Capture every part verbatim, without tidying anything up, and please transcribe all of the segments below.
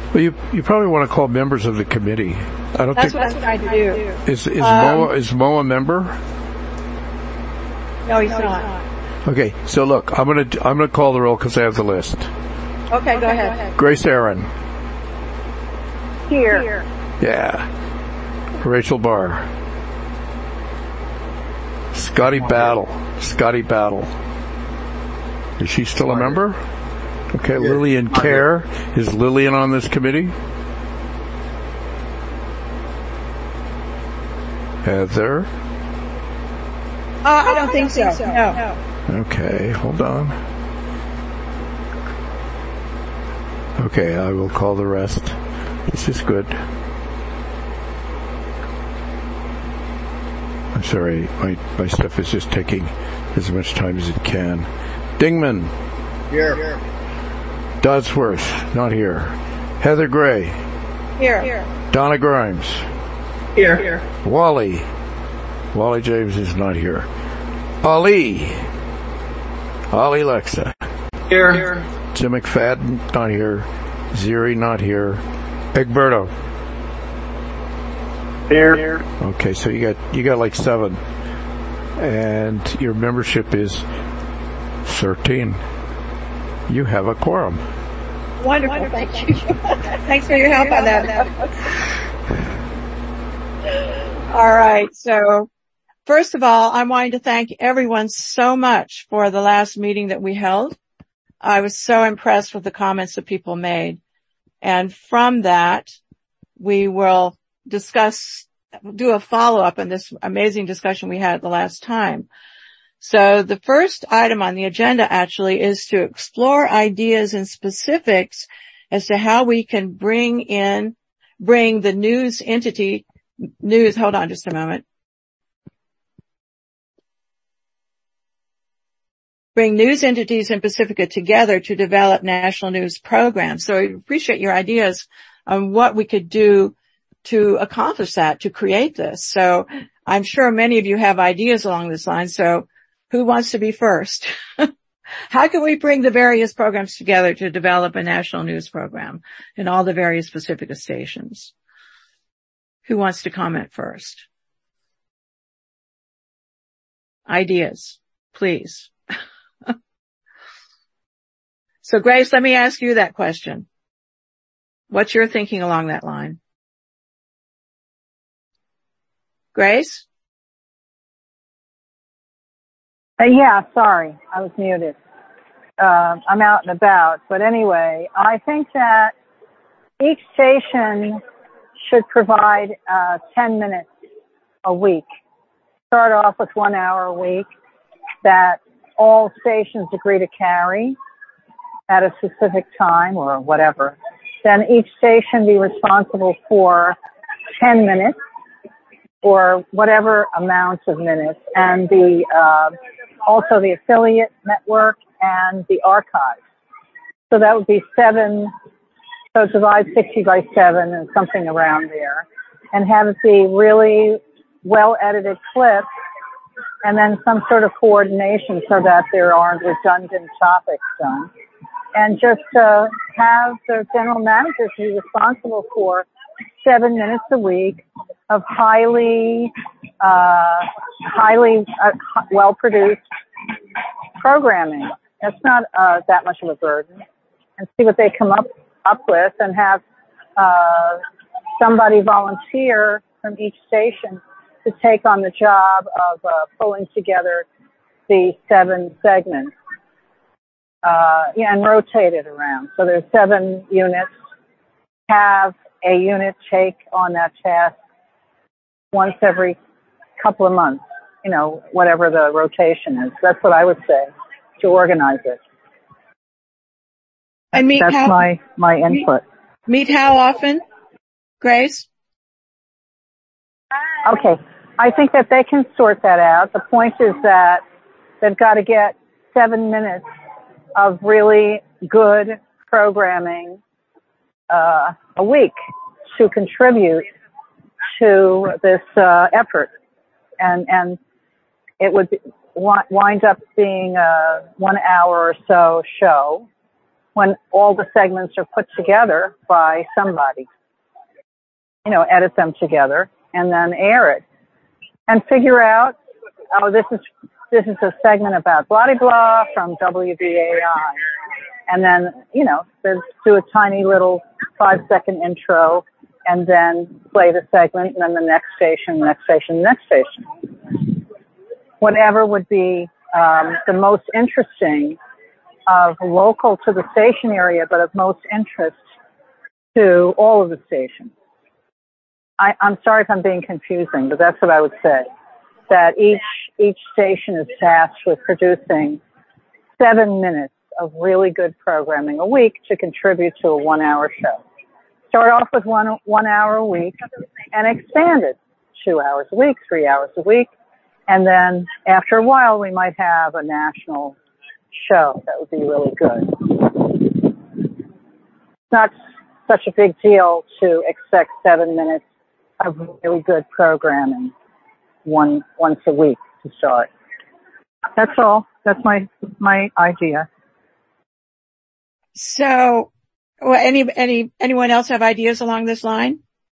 Well, you you probably want to call members of the committee. I don't That's think. what I'm trying to do. Is is Um, Mo is Mo a member? No, he's not. Okay, so look, I'm gonna I'm gonna call the roll because I have the list. Okay, go ahead. Grace Aaron. Here. Yeah. Rachel Barr. Scotty Battle. Scotty Battle. Is she still a member? Okay, Lillian Kerr. Is Lillian on this committee? Heather? Uh, I don't think so. No. Okay, hold on. Okay, I will call the rest. This is good. I'm sorry, my, my stuff is just taking as much time as it can. Dingman. Here. Dodsworth, not here. Heather Gray. Here. Donna Grimes. Here. Wally. Wally James is not here. Ali. Ali Lexa. Here. Jim McFadden, not here. Ziri, not here. Egberto. Here. Okay, so you got, you got like seven. And your membership is thirteen. You have a quorum. Wonderful, Wonderful. Thank you. Thanks for your help on that. All right, so first of all, I'm wanting to thank everyone so much for the last meeting that we held. I was so impressed with the comments that people made. And from that, we will discuss, do a follow-up on this amazing discussion we had the last time. So the first item on the agenda actually is to explore ideas and specifics as to how we can bring in, bring the news entity, news, hold on just a moment. Bring news entities in Pacifica together to develop national news programs. So I appreciate your ideas on what we could do to accomplish that, to create this. So I'm sure many of you have ideas along this line. So who wants to be first? How can we bring the various programs together to develop a national news program in all the various Pacifica stations? Who wants to comment first? Ideas, please. So Grace, let me ask you that question. What's your thinking along that line? Grace? Uh, yeah, sorry, I was muted. Uh, I'm out and about, but anyway, I think that each station should provide uh, ten minutes a week. Start off with one hour a week that all stations agree to carry at a specific time or whatever. Then each station be responsible for ten minutes or whatever amount of minutes, and the uh, also the affiliate network and the archives. So that would be seven, so divide sixty by seven and something around there, and have it be really well-edited clips, and then some sort of coordination so that there aren't redundant topics done. And just uh, have the general managers be responsible for seven minutes a week of highly, uh, highly uh, well-produced programming. That's not uh, that much of a burden. And see what they come up up with, and have uh, somebody volunteer from each station to take on the job of uh, pulling together the seven segments. Uh, yeah, and rotate it around. So there's seven units. Have a unit take on that task once every couple of months, you know, whatever the rotation is. That's what I would say to organize it. And meet That's how, my, my input. Meet, meet how often, Grace? Okay. I think that they can sort that out. The point is that they've got to get seven minutes of really good programming uh, a week to contribute to this uh, effort, and and it would be, wind up being a one hour or so show, when all the segments are put together by somebody. You know, edit them together and then air it. And figure out, oh, this is, this is a segment about blah, blah, blah from W B A I. And then, you know, just do a tiny little five second intro and then play the segment and then the next station, next station, next station. Whatever would be, um, the most interesting of local to the station area, but of most interest to all of the stations. I, I'm sorry if I'm being confusing, but that's what I would say. That each, each station is tasked with producing seven minutes of really good programming a week to contribute to a one hour show. Start off with one, one hour a week and expand it two hours a week, three hours a week. And then after a while, we might have a national show that would be really good. It's not such a big deal to expect seven minutes of really good programming one, once a week to start. That's all. That's my, my idea. So, well, any, any, anyone else have ideas along this line?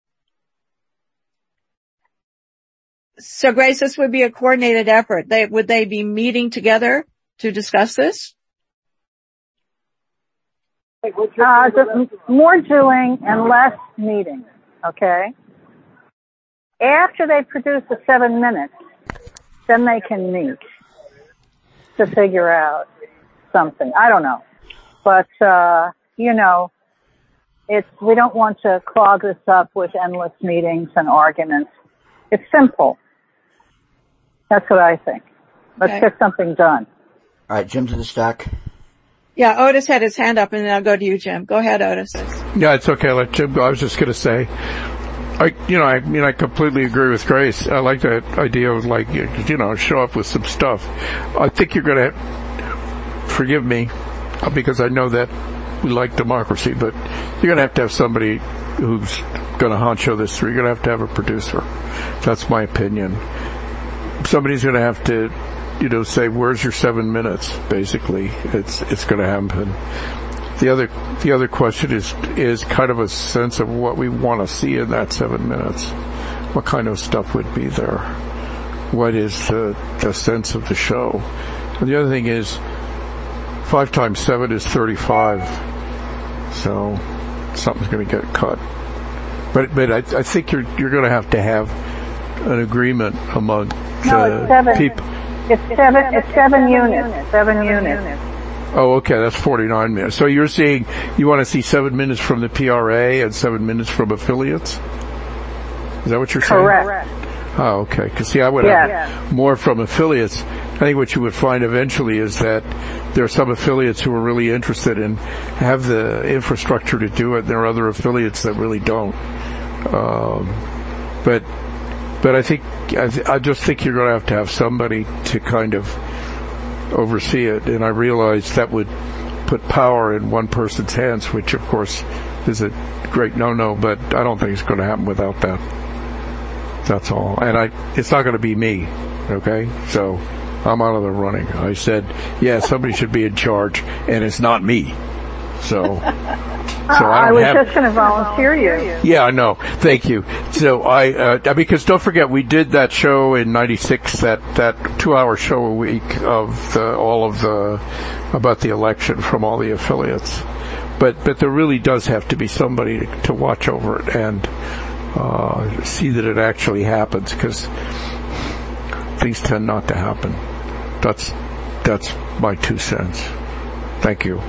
So Grace, this would be a coordinated effort. They, would they be meeting together to discuss this? Uh, just more doing and less meeting. Okay. After they produce the seven minutes, then they can meet to figure out something. I don't know. But, uh, you know, it's, we don't want to clog this up with endless meetings and arguments. It's simple. That's what I think. Let's okay. get something done. All right, Jim to the stack. Yeah, Otis had his hand up, and then I'll go to you, Jim. Go ahead, Otis. Yeah, it's okay. Let Jim go. I was just going to say, I, you know, I mean, I completely agree with Grace. I like that idea of like, you know, show up with some stuff. I think you're going to, forgive me, because I know that we like democracy, but you're going to have to have somebody who's going to honcho this through. You're going to have to have a producer. That's my opinion. Somebody's going to have to, you know, say, where's your seven minutes? Basically, it's, it's going to happen. The other, the other question is, is kind of a sense of what we want to see in that seven minutes. What kind of stuff would be there? What is the, the sense of the show? And the other thing is, five times seven is thirty-five. So, something's going to get cut. But, but I, I think you're, you're going to have to have an agreement among no, the seven. people. It's seven, it's seven units, seven units. Oh, okay, that's forty-nine minutes. So you're saying you want to see seven minutes from the P R A and seven minutes from affiliates? Is that what you're saying? Correct. Oh, okay. Because see, I would yes. have more from affiliates. I think what you would find eventually is that there are some affiliates who are really interested and have the infrastructure to do it. There are other affiliates that really don't. Um, but, but I think, I, th- I just think you're going to have to have somebody to kind of oversee it. And I realize that would put power in one person's hands, which of course is a great no-no, but I don't think it's going to happen without that. That's all. And I, it's not going to be me. Okay? So, I'm out of the running. I said, yeah, somebody should be in charge, and it's not me. So, so I, don't I was have, just going to volunteer you. Yeah, I know. Thank you. So I, uh, because don't forget, we did that show in ninety-six, that, that two-hour show a week of the, all of the, about the election from all the affiliates. But, but there really does have to be somebody to watch over it and, uh, see that it actually happens, because things tend not to happen. That's, that's my two cents. Thank you.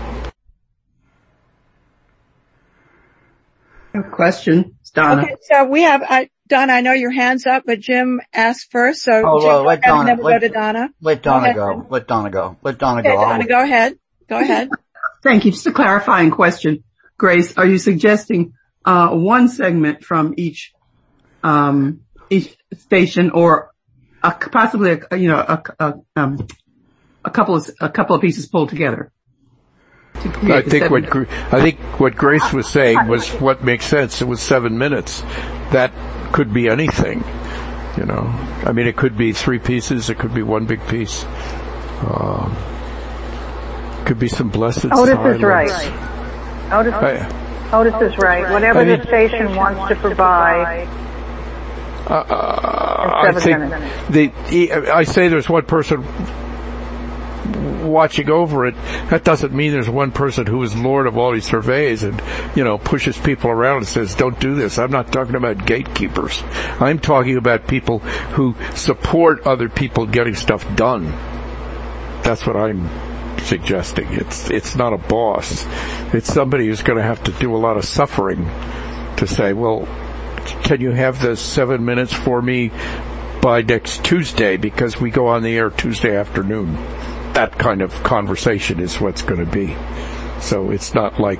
A question, it's Donna. Okay, so we have, uh, Donna, I know your hand's up, but Jim asked first, so Oh, Jim, well, let go ahead, Donna- and then we'll let- go to Donna. Let Donna Go ahead. go. Let Donna go. Let Donna Okay, go. Donna, go ahead. Go ahead. Thank you. Just a clarifying question. Grace, are you suggesting uh one segment from each um each station, or a, possibly a, you know a, a um a couple of a couple of pieces pulled together? to create I the think seven what minutes? Gr- I think what Grace was saying was what makes sense. It was seven minutes. That could be anything, you know. I mean, it could be three pieces. It could be one big piece. Um, Could be some blessed Otis silence. is right. Otis, I, Otis is right. Whatever I mean, the station wants to provide. Uh, I think the, I say there's one person watching over it. That doesn't mean there's one person who is Lord of all these surveys and, you know, pushes people around and says, don't do this. I'm not talking about gatekeepers. I'm talking about people who support other people getting stuff done. That's what I'm suggesting. It's, it's not a boss. It's somebody who's going to have to do a lot of suffering to say, well, can you have the seven minutes for me by next Tuesday because we go on the air Tuesday afternoon? That kind of conversation is what's going to be. So it's not like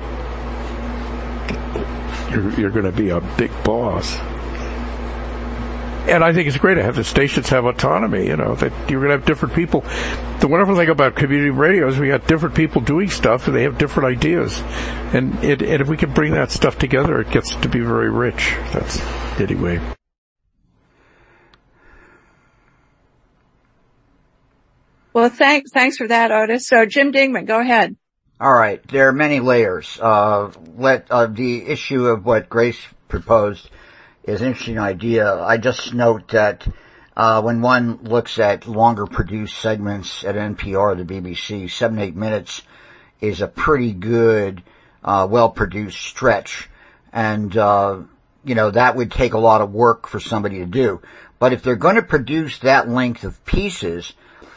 you're, you're going to be a big boss. And I think it's great to have the stations have autonomy, you know, that you're going to have different people. The wonderful thing about community radio is we got different people doing stuff and they have different ideas. And, it, and if we can bring that stuff together, it gets to be very rich. That's, anyway. Well, thanks, thanks for that, Otis. So Jim Dingman, go ahead. All right. There are many layers. Uh, let, uh, the issue of what Grace proposed is an interesting idea. I just note that, uh, when one looks at longer produced segments at N P R or the B B C, seven, eight minutes is a pretty good, uh, well-produced stretch. And, uh, you know, that would take a lot of work for somebody to do. But if they're going to produce that length of pieces,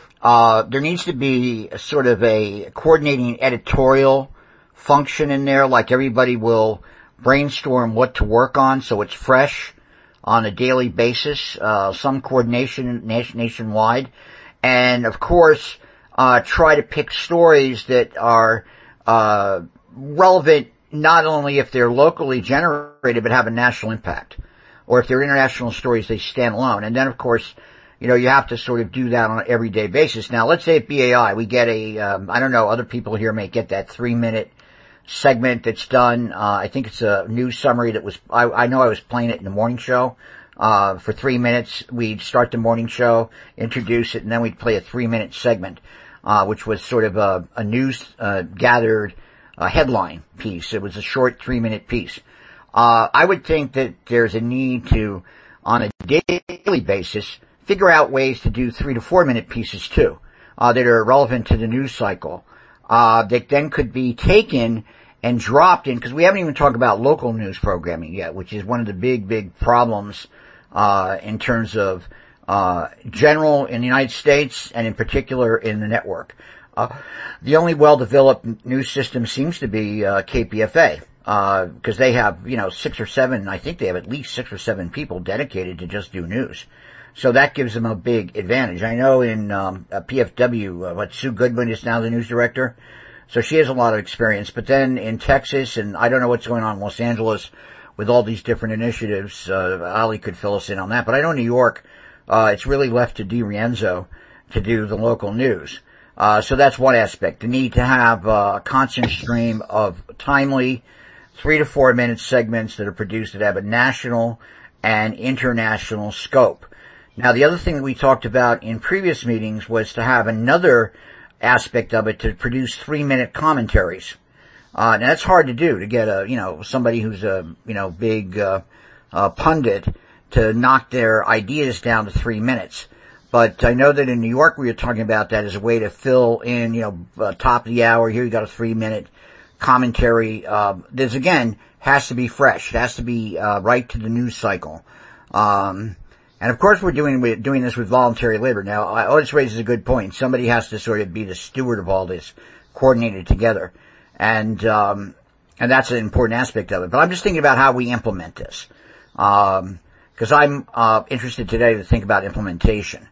Uh, there needs to be a sort of a coordinating editorial function in there, like everybody will brainstorm what to work on so it's fresh on a daily basis, uh, some coordination nation, nationwide. And of course, uh, try to pick stories that are, uh, relevant not only if they're locally generated, but have a national impact. Or if they're international stories, they stand alone. And then of course, you know, you have to sort of do that on an everyday basis. Now, let's say at B A I, we get a, um, I don't know, other people here may get that three minute segment that's done. Uh, I think it's a news summary that was, I, I know I was playing it in the morning show, uh, for three minutes. We'd start the morning show, introduce it, and then we'd play a three minute segment, uh, which was sort of a, a news, uh, gathered, uh, headline piece. It was a short three minute piece. Uh, I would think that there's a need to, on a daily basis, figure out ways to do three to four minute pieces too, uh, that are relevant to the news cycle, uh, that then could be taken and dropped in, because we haven't even talked about local news programming yet, which is one of the big, big problems, uh, in terms of, uh, general in the United States and in particular in the network. Uh, the only well-developed news system seems to be, uh, K P F A, uh, because they have, you know, six or seven, I think they have at least six or seven people dedicated to just do news. So that gives them a big advantage. I know in um, P F W, uh, what Sue Goodwin is now the news director, so she has a lot of experience. But then in Texas, and I don't know what's going on in Los Angeles with all these different initiatives. Uh, Ali could fill us in on that. But I know New York, uh, it's really left to Di Rienzo to do the local news. Uh, so that's one aspect. The need to have uh, a constant stream of timely three to four minute segments that are produced that have a national and international scope. Now, the other thing that we talked about in previous meetings was to have another aspect of it to produce three-minute commentaries. Uh, now that's hard to do, to get a, you know, somebody who's a, you know, big, uh, uh, pundit to knock their ideas down to three minutes. But I know that in New York we were talking about that as a way to fill in, you know, uh, top of the hour. Here you got a three-minute commentary. Uh, this again has to be fresh. It has to be, uh, right to the news cycle. Um, And of course we're doing, we're doing this with voluntary labor. Now, Otis raises a good point. Somebody has to sort of be the steward of all this, coordinated together. And, um, and that's an important aspect of it. But I'm just thinking about how we implement this. Um, cause I'm, uh, interested today to think about implementation.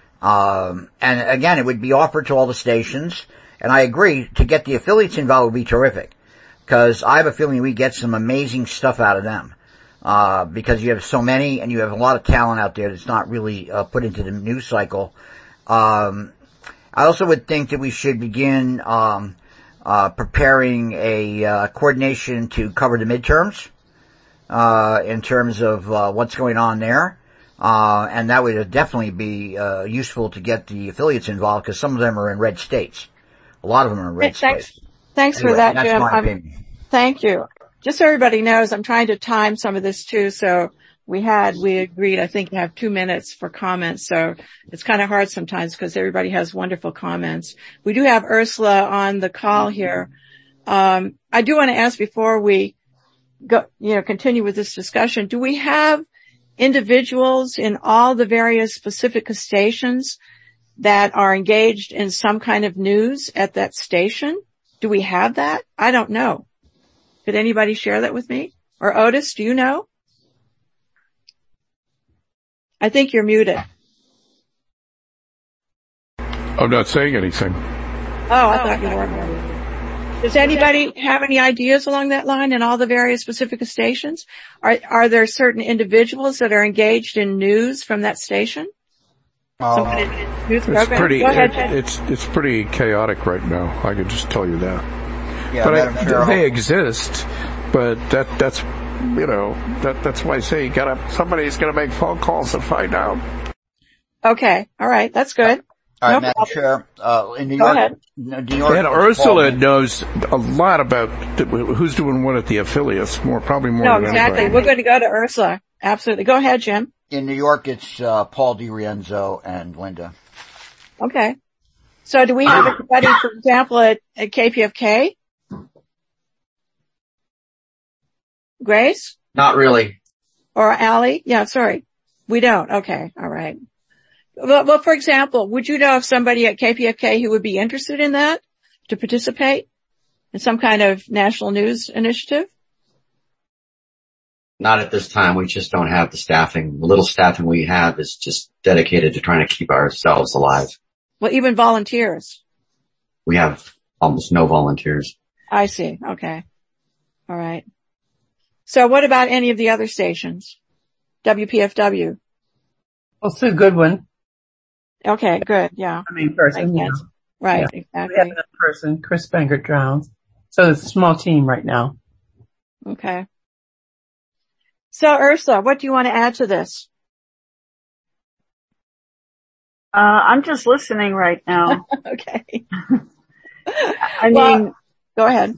Um, and again, it would be offered to all the stations. And I agree, to get the affiliates involved would be terrific. Cause I have a feeling we get some amazing stuff out of them. Uh, because you have so many and you have a lot of talent out there that's not really, uh, put into the news cycle. Um, I also would think that we should begin, um, uh, preparing a, uh, coordination to cover the midterms, uh, in terms of, uh, what's going on there. Uh, and that would definitely be, uh, useful to get the affiliates involved because some of them are in red states. A lot of them are in red Thanks, space. thanks Anyway, for that, that's Jim. my I'm- opinion. Thank you. Just so everybody knows, I'm trying to time some of this too. So we had, we agreed, I think, to have two minutes for comments. So it's kind of hard sometimes because everybody has wonderful comments. We do have Ursula on the call here. Um, I do want to ask before we go, you know, continue with this discussion, do we have individuals in all the various Pacifica stations that are engaged in some kind of news at that station? Do we have that? I don't know. Could anybody share that with me? Or Otis, do you know? I think you're muted. I'm not saying anything. Oh, I thought you were muted. Does anybody have any ideas along that line in all the various Pacifica stations? Are, are there certain individuals that are engaged in news from that station? Oh, Some kind of news It's program? pretty, Go ahead, it, Jen. it's, it's pretty chaotic right now. I can just tell you that. yeah, But Madam I, Chair, they exist, but that, that's, you know, that, that's why I say you gotta, somebody's gonna make phone calls to find out. Okay. All right. That's good. all right, no Madam problem. Chair, uh, in New Go York, ahead. New York, And it's Ursula Paul- knows a lot about th- who's doing what at the affiliates, more, probably more No, than exactly. anybody. We're going to go to Ursula. Absolutely. Go ahead, Jim. in New York, it's, uh, Paul DiRienzo and Linda. Okay. So do we have anybody, for example, at, at K P F K? Grace? Not really. Or Allie? Yeah, sorry. We don't. Okay. All right. Well, well, for example, would you know of somebody at K P F K who would be interested in that to participate in some kind of national news initiative? Not at this time. We just don't have the staffing. The little staffing we have is just dedicated to trying to keep ourselves alive. Well, even volunteers. We have almost no volunteers. I see. Okay. All right. So what about any of the other stations? W P F W. Well, Sue Goodwin, Okay, good. Yeah. I mean, person, Makes you know. sense. Right. Yeah. We have Exactly. another person, Chris Bangert Drowns. So it's a small team right now. Okay. So Ursula, what do you want to add to this? Uh, I'm just listening right now. Okay. I Well, mean, Go ahead.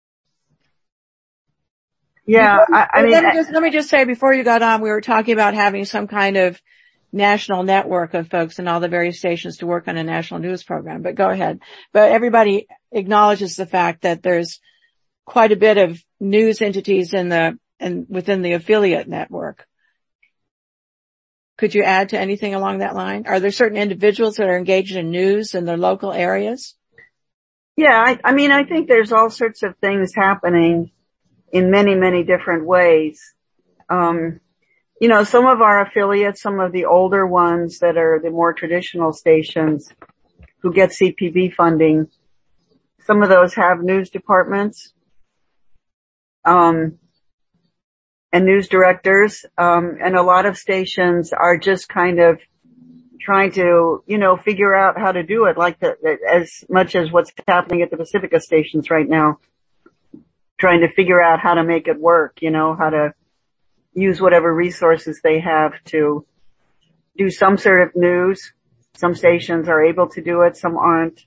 yeah, I, I mean, let me just, let me just say before you got on, we were talking about having some kind of national network of folks in all the various stations to work on a national news program, but go ahead. But everybody acknowledges the fact that there's quite a bit of news entities in the, and within the affiliate network. Could you add to anything along that line? Are there certain individuals that are engaged in news in their local areas? yeah, I, I mean, I think there's all sorts of things happening in many, many different ways. Um, you know, some of our affiliates, some of the older ones that are the more traditional stations who get C P B funding, some of those have news departments, um, and news directors, um, and a lot of stations are just kind of trying to, you know, figure out how to do it, like the, as much as what's happening at the Pacifica stations right now, trying to figure out how to make it work, you know, how to use whatever resources they have to do some sort of news. Some stations are able to do it, some aren't.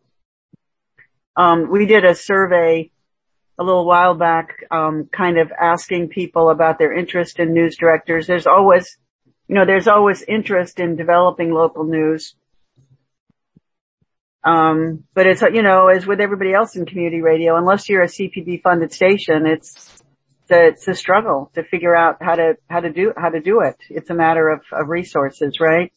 Um, we did a survey a little while back, um, kind of asking people about their interest in news directors. There's always, you know, there's always interest in developing local news. Um, but it's, you know, as with everybody else in community radio, unless you're a C P B funded station, it's, it's a struggle to figure out how to, how to do, how to do it. It's a matter of, of resources, right?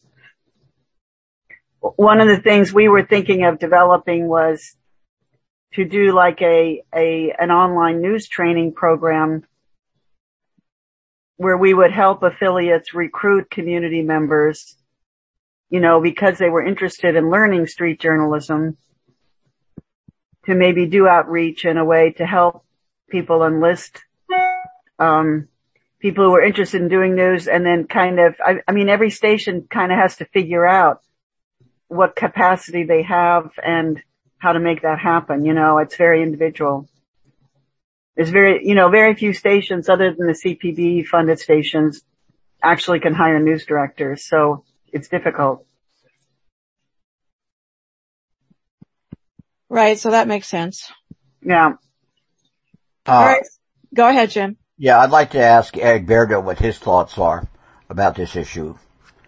One of the things we were thinking of developing was to do like a, a, an online news training program where we would help affiliates recruit community members, you know, because they were interested in learning street journalism, to maybe do outreach in a way to help people enlist, um, people who are interested in doing news, and then kind of, I, I mean, every station kind of has to figure out what capacity they have and how to make that happen. You know, it's very individual. There's very, you know, very few stations other than the C P B funded stations actually can hire news directors. So it's difficult. Right. So that makes sense. Yeah. Uh, All right. Go ahead, Jim. Yeah, I'd like to ask Egberto what his thoughts are about this issue.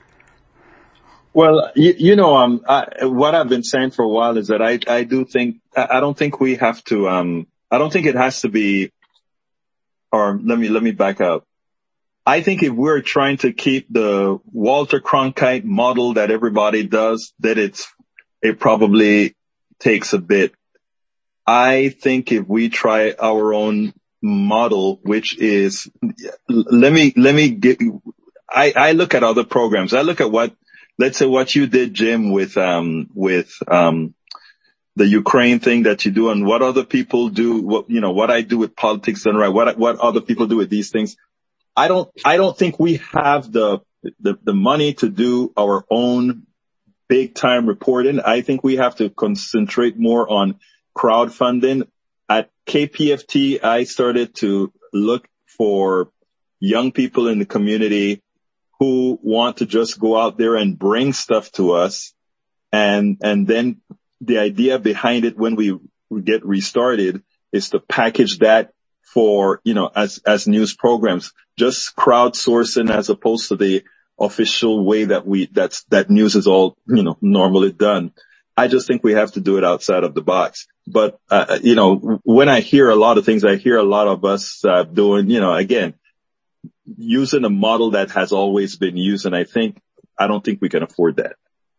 Well, you, you know, um, I, what I've been saying for a while is that I, I do think, I don't think we have to, um, I don't think it has to be, or let me, let me back up. I think if we're trying to keep the Walter Cronkite model that everybody does, that it's, it probably takes a bit. I think if we try our own model, which is, let me, let me get, I, I look at other programs. I look at what, let's say what you did, Jim, with, um, with, um, the Ukraine thing that you do and what other people do, what, you know, what I do with politics and right, what, what other people do with these things. I don't, I don't think we have the, the, the money to do our own big time reporting. I think we have to concentrate more on crowdfunding. At K P F T, I started to look for young people in the community who want to just go out there and bring stuff to us. And, and then the idea behind it when we get restarted is to package that for, you know, as, as news programs, just crowdsourcing as opposed to the official way that we, that's, that news is all, you know, normally done. I just think we have to do it outside of the box. But, uh, you know, when I hear a lot of things, I hear a lot of us, uh, doing, you know, again, using a model that has always been used. And I think, I don't think we can afford that.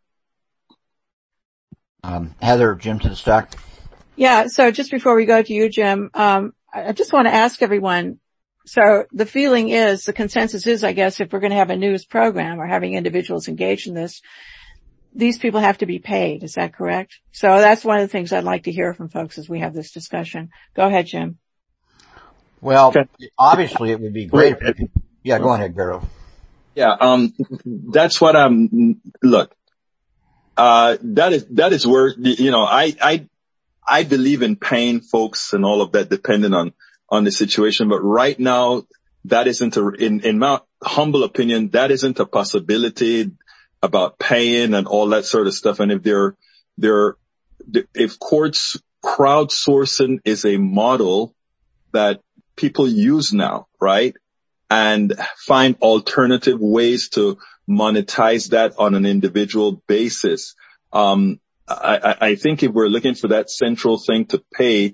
Um, Heather, Jim to the stack. Yeah. So just before we go to you, Jim, um, I just want to ask everyone. So the feeling is, the consensus is, I guess, if we're going to have a news program or having individuals engaged in this, these people have to be paid. Is that correct? So that's one of the things I'd like to hear from folks as we have this discussion. Go ahead, Jim. Well, obviously it would be great. If we, yeah, go ahead, Garo. Yeah, um, that's what I'm, look, uh, that is, that is where, you know, I, I, I believe in paying folks and all of that depending on, on the situation. But right now, that isn't a, in, in my humble opinion, that isn't a possibility about paying and all that sort of stuff. And if they're, they're, if courts crowdsourcing is a model that people use now, right? And find alternative ways to monetize that on an individual basis. Um, I, I think if we're looking for that central thing to pay,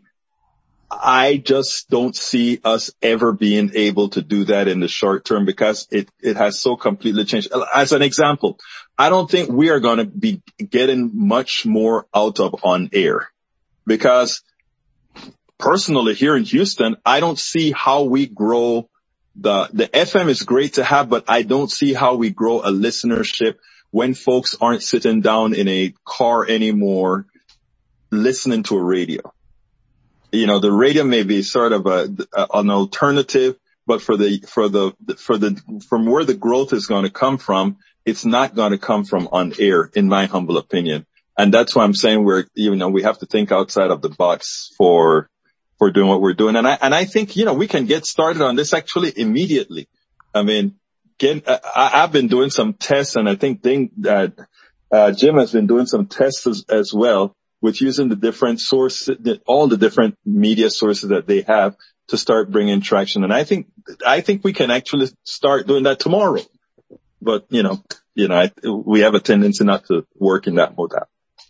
I just don't see us ever being able to do that in the short term because it, it has so completely changed. As an example, I don't think we are going to be getting much more out of on air because personally here in Houston, I don't see how we grow the, the F M is great to have, but I don't see how we grow a listenership when folks aren't sitting down in a car anymore listening to a radio. You know, the radio may be sort of a, a an alternative, but for the, for the, for the, from where the growth is going to come from, it's not going to come from on air, in my humble opinion. And that's why I'm saying we're, you know, we have to think outside of the box for, for doing what we're doing. And I, and I think, you know, we can get started on this actually immediately. I mean, get, I, I've been doing some tests and I think Ding, uh, uh, Jim has been doing some tests as, as well with using the different sources, all the different media sources that they have to start bringing traction. And I think, I think we can actually start doing that tomorrow. But, you know, you know, I, we have a tendency not to work in that modality.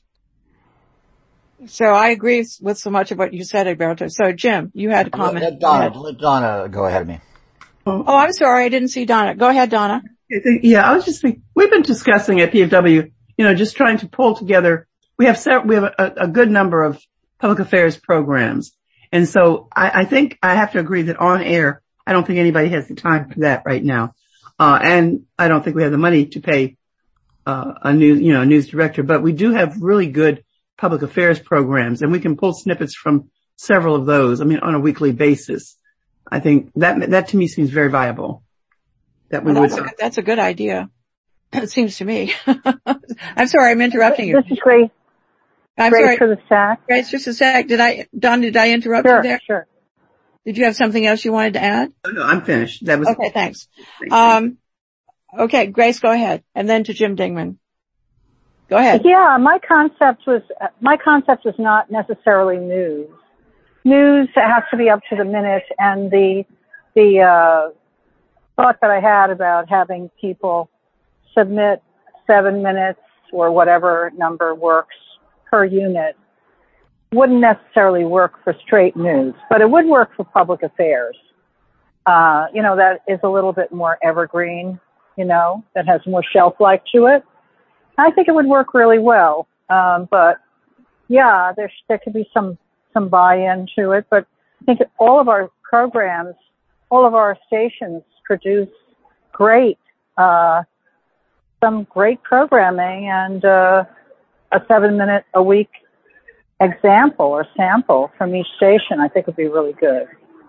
So I agree with so much of what you said, Egberto. So Jim, you had a comment. Let Donna, let Donna go ahead of me. Oh, I'm sorry. I didn't see Donna. Go ahead, Donna. Yeah, I was just thinking, we've been discussing at P F W, you know, just trying to pull together. We have several, we have a, a good number of public affairs programs. And so I, I think I have to agree that on air, I don't think anybody has the time for that right now. Uh, and I don't think we have the money to pay, uh, a news, you know, a news director, but we do have really good public affairs programs and we can pull snippets from several of those. I mean, on a weekly basis. I think that, that to me seems very viable. That we well, would. That's a, that's a good idea. It seems to me. I'm sorry, I'm interrupting you. This is Grace. I'm Grace sorry. for the stack. Grace, just a sec. Did I, Don, did I interrupt Sure, you there? sure. Did you have something else you wanted to add? Oh, no, I'm finished. That was okay. Thanks. Um, okay, Grace, go ahead, and then to Jim Dingman. Go ahead. Yeah, my concept was, my concept was not necessarily news. News has to be up to the minute, and the, the, uh, thought that I had about having people submit seven minutes or whatever number works per unit wouldn't necessarily work for straight news, but it would work for public affairs. Uh, you know, that is a little bit more evergreen, you know, that has more shelf life to it. I think it would work really well. Um, but yeah, there, there could be some, some buy-in to it, but I think all of our programs, all of our stations produce great, uh, some great programming, and, uh, a seven minute a week example or sample from each station I think would be really good.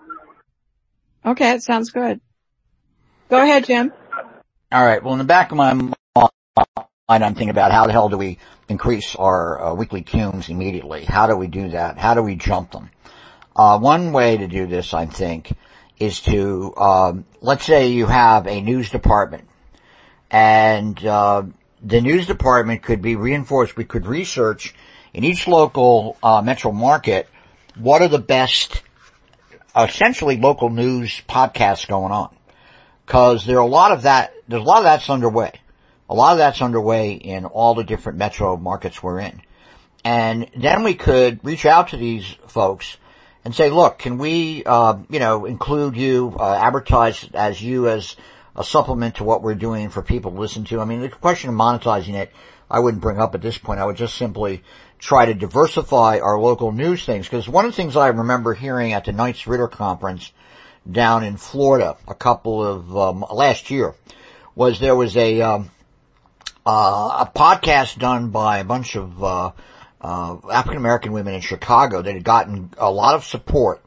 Okay, it sounds good. Go ahead, Jim. All right. Well, in the back of my mind, I'm thinking about how the hell do we increase our uh, weekly cumes immediately? How do we do that? How do we jump them? Uh, one way to do this, I think, is to, um, let's say you have a news department, and uh, the news department could be reinforced. We could research in each local uh, metro market what are the best, essentially, local news podcasts going on, because there are a lot of that. There's a lot of that's underway. A lot of that's underway in all the different metro markets we're in, and then we could reach out to these folks and say, look, can we, uh, you know, include you, uh, advertise as you as a supplement to what we're doing for people to listen to? I mean, the question of monetizing it, I wouldn't bring up at this point. I would just simply try to diversify our local news things, because one of the things I remember hearing at the Knights Ritter Conference down in Florida a couple of, um, last year was there was a, um, uh, a podcast done by a bunch of, uh, Uh, African American women in Chicago that had gotten a lot of support,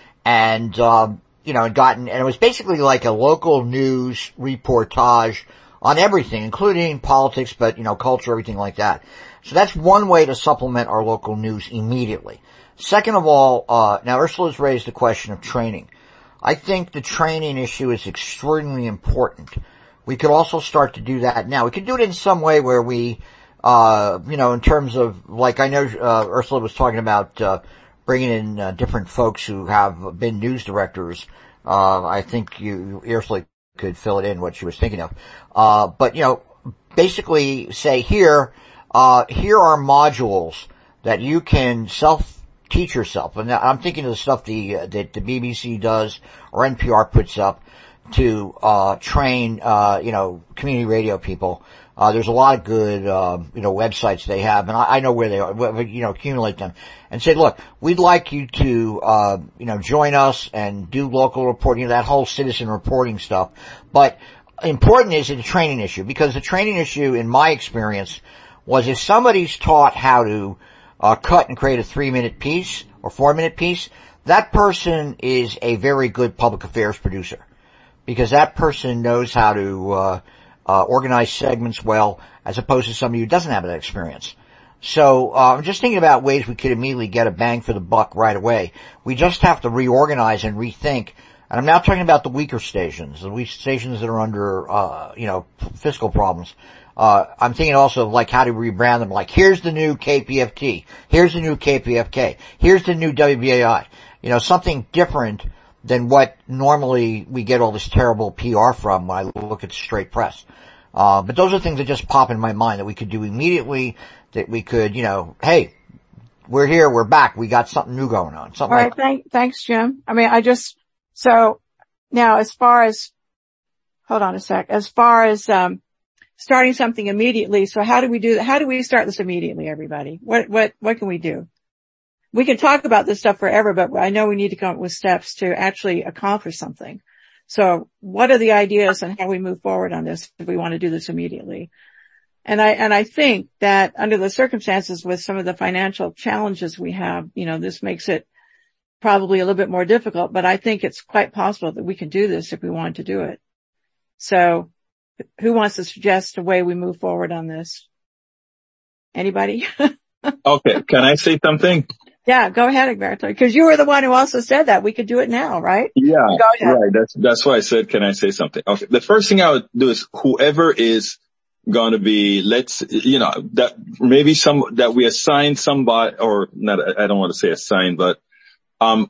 and um, you know, had gotten, and it was basically like a local news reportage on everything, including politics, but you know, culture, everything like that. So that's one way to supplement our local news immediately. Second of all, uh, now Ursula's raised the question of training. I think the training issue is extremely important. We could also start to do that now. We could do it in some way where we Uh, you know, in terms of, like, I know, uh, Ursula was talking about, uh, bringing in, uh, different folks who have been news directors. Uh, I think you, Ursula could fill it in what she was thinking of. Uh, but, you know, basically say here, uh, here are modules that you can self-teach yourself. And I'm thinking of the stuff the, uh, that the B B C does or N P R puts up to, uh, train, uh, you know, community radio people. Uh, there's a lot of good, uh, you know, websites they have, and I, I know where they are, you know, accumulate them and say, look, we'd like you to, uh, you know, join us and do local reporting, you know, that whole citizen reporting stuff. But important is the training issue, because the training issue, in my experience, was if somebody's taught how to, uh, cut and create a three minute piece or four minute piece, that person is a very good public affairs producer, because that person knows how to, uh, Uh, organize segments well, as opposed to somebody who doesn't have that experience. So, uh, I'm just thinking about ways we could immediately get a bang for the buck right away. We just have to reorganize and rethink. And I'm now talking about the weaker stations, the weak stations that are under, uh, you know, fiscal problems. Uh, I'm thinking also of like how to rebrand them. Like, here's the new K P F T. Here's the new K P F K. Here's the new W B A I. You know, something different than what normally we get all this terrible P R from when I look at straight press. Uh, but those are things that just pop in my mind that we could do immediately, that we could, you know, hey, we're here, we're back, we got something new going on. Something All right, like thank, thanks, Jim. I mean, I just, so now as far as, hold on a sec, as far as, um, starting something immediately, so how do we do that? How do we start this immediately, everybody? What, what, what can we do? We can talk about this stuff forever, but I know we need to come up with steps to actually accomplish something. So what are the ideas and how we move forward on this if we want to do this immediately? And I, and I think that under the circumstances with some of the financial challenges we have, you know, this makes it probably a little bit more difficult, but I think it's quite possible that we can do this if we want to do it. So who wants to suggest a way we move forward on this? Anybody? Okay. Can I say something? Yeah, go ahead, Egberto, because you were the one who also said that we could do it now, right? Yeah, go ahead. Right. That's, that's why I said, can I say something? Okay. The first thing I would do is whoever is going to be, let's, you know, that maybe some, that we assign somebody, or not, I don't want to say assign, but, um,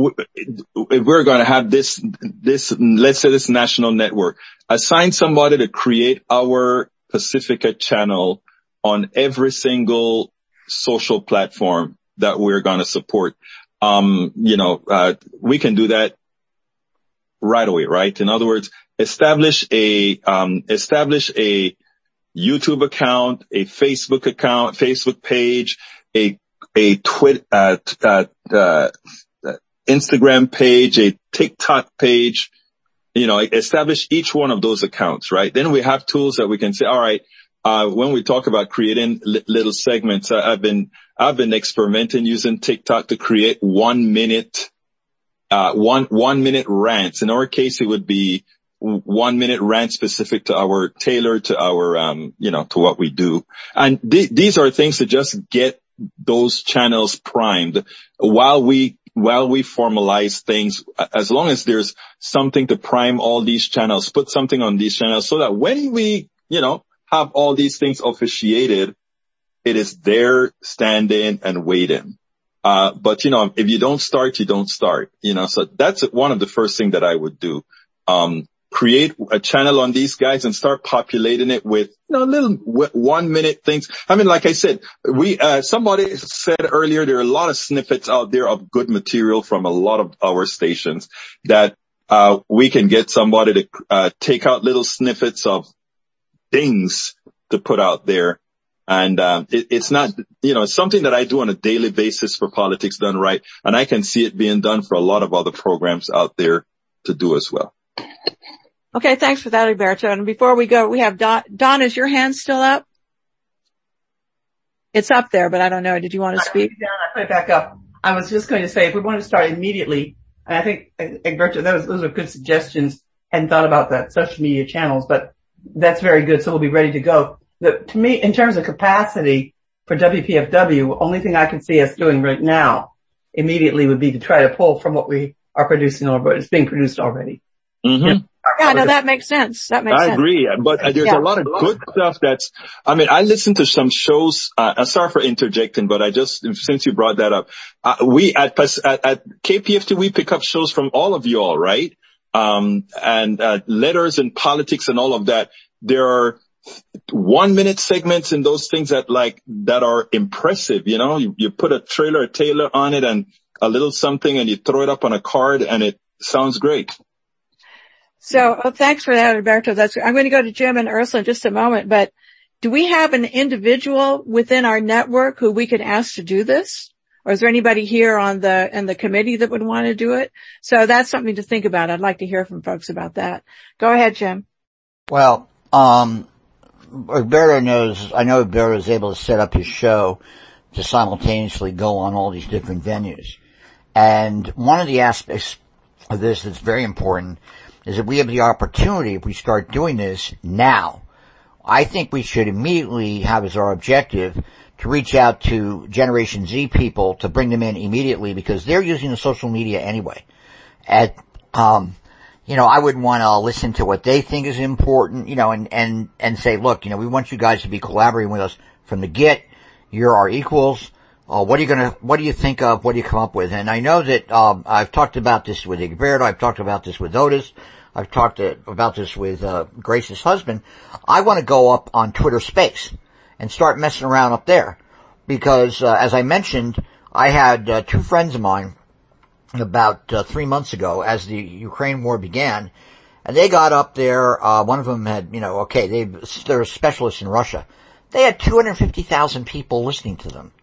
if we're going to have this, this, let's say this national network, assign somebody to create our Pacifica channel on every single social platform that we're going to support. Um, you know, uh, we can do that right away, right? In other words, establish a, um, establish a YouTube account, a Facebook account, Facebook page, a, a Twitter, uh, uh, uh, Instagram page, a TikTok page, you know, establish each one of those accounts, right? Then we have tools that we can say, all right, uh, when we talk about creating li- little segments, uh, I've been, I've been experimenting using TikTok to create one minute, uh, one, one minute rants. In our case, it would be one minute rant specific to our, tailored to our, um, you know, to what we do. And th- these are things to just get those channels primed while we while we formalize things, as long as there's something to prime all these channels, put something on these channels so that when we, you know, have all these things officiated, it is there standing and waiting. Uh, but you know, if you don't start, you don't start, you know, so that's one of the first things that I would do. Um, create a channel on these guys and start populating it with, you know, little one minute things. I mean, like I said, we, uh, somebody said earlier, there are a lot of snippets out there of good material from a lot of our stations that, uh, we can get somebody to, uh, take out little snippets of things to put out there. And, um, it, it's not, you know, it's something that I do on a daily basis for Politics Done Right. And I can see it being done for a lot of other programs out there to do as well. Okay, thanks for that, Alberto. And before we go, we have Don. Don, is your hand still up? It's up there, but I don't know. Did you want to speak? I put it back up. I was just going to say, if we want to start immediately, and I think, Alberto, those, those are good suggestions. Hadn't thought about that, social media channels, but that's very good. So we'll be ready to go. The, to me, in terms of capacity for W P F W, only thing I can see us doing right now immediately would be to try to pull from what we are producing or what is being produced already. Mm-hmm. Yeah. Yeah, no, that makes sense. That makes I sense. I agree, but there's yeah. a lot of good stuff that's, I mean, I listen to some shows, uh, I'm sorry for interjecting, but I just, since you brought that up, uh, we at, at, at K P F T, we pick up shows from all of you all, right? Um, and, uh, letters and politics and all of that. There are one minute segments and those things that like, that are impressive, you know, you, you put a trailer, a trailer on it and a little something and you throw it up on a card and it sounds great. So, oh, thanks for that, Alberto. That's, I'm going to go to Jim and Ursula in just a moment, but do we have an individual within our network who we could ask to do this? Or is there anybody here on the, in the committee that would want to do it? So that's something to think about. I'd like to hear from folks about that. Go ahead, Jim. Well, um, Alberto knows, I know Alberto is able to set up his show to simultaneously go on all these different venues. And one of the aspects of this that's very important is that we have the opportunity, if we start doing this now, I think we should immediately have as our objective to reach out to Generation Z people to bring them in immediately because they're using the social media anyway. At, um, you know, I wouldn't want to listen to what they think is important, you know, and, and, and say, look, you know, we want you guys to be collaborating with us from the get. You're our equals. Uh, what are you gonna, what do you think of? What do you come up with? And I know that, um, I've talked about this with Egberto. I've talked about this with Otis. I've talked to, about this with, uh, Grace's husband. I want to go up on Twitter Space and start messing around up there. Because, uh, as I mentioned, I had, uh, two friends of mine about, uh, three months ago as the Ukraine war began. And they got up there, uh, one of them had, you know, okay, they, they're specialists in Russia. They had two hundred fifty thousand people listening to them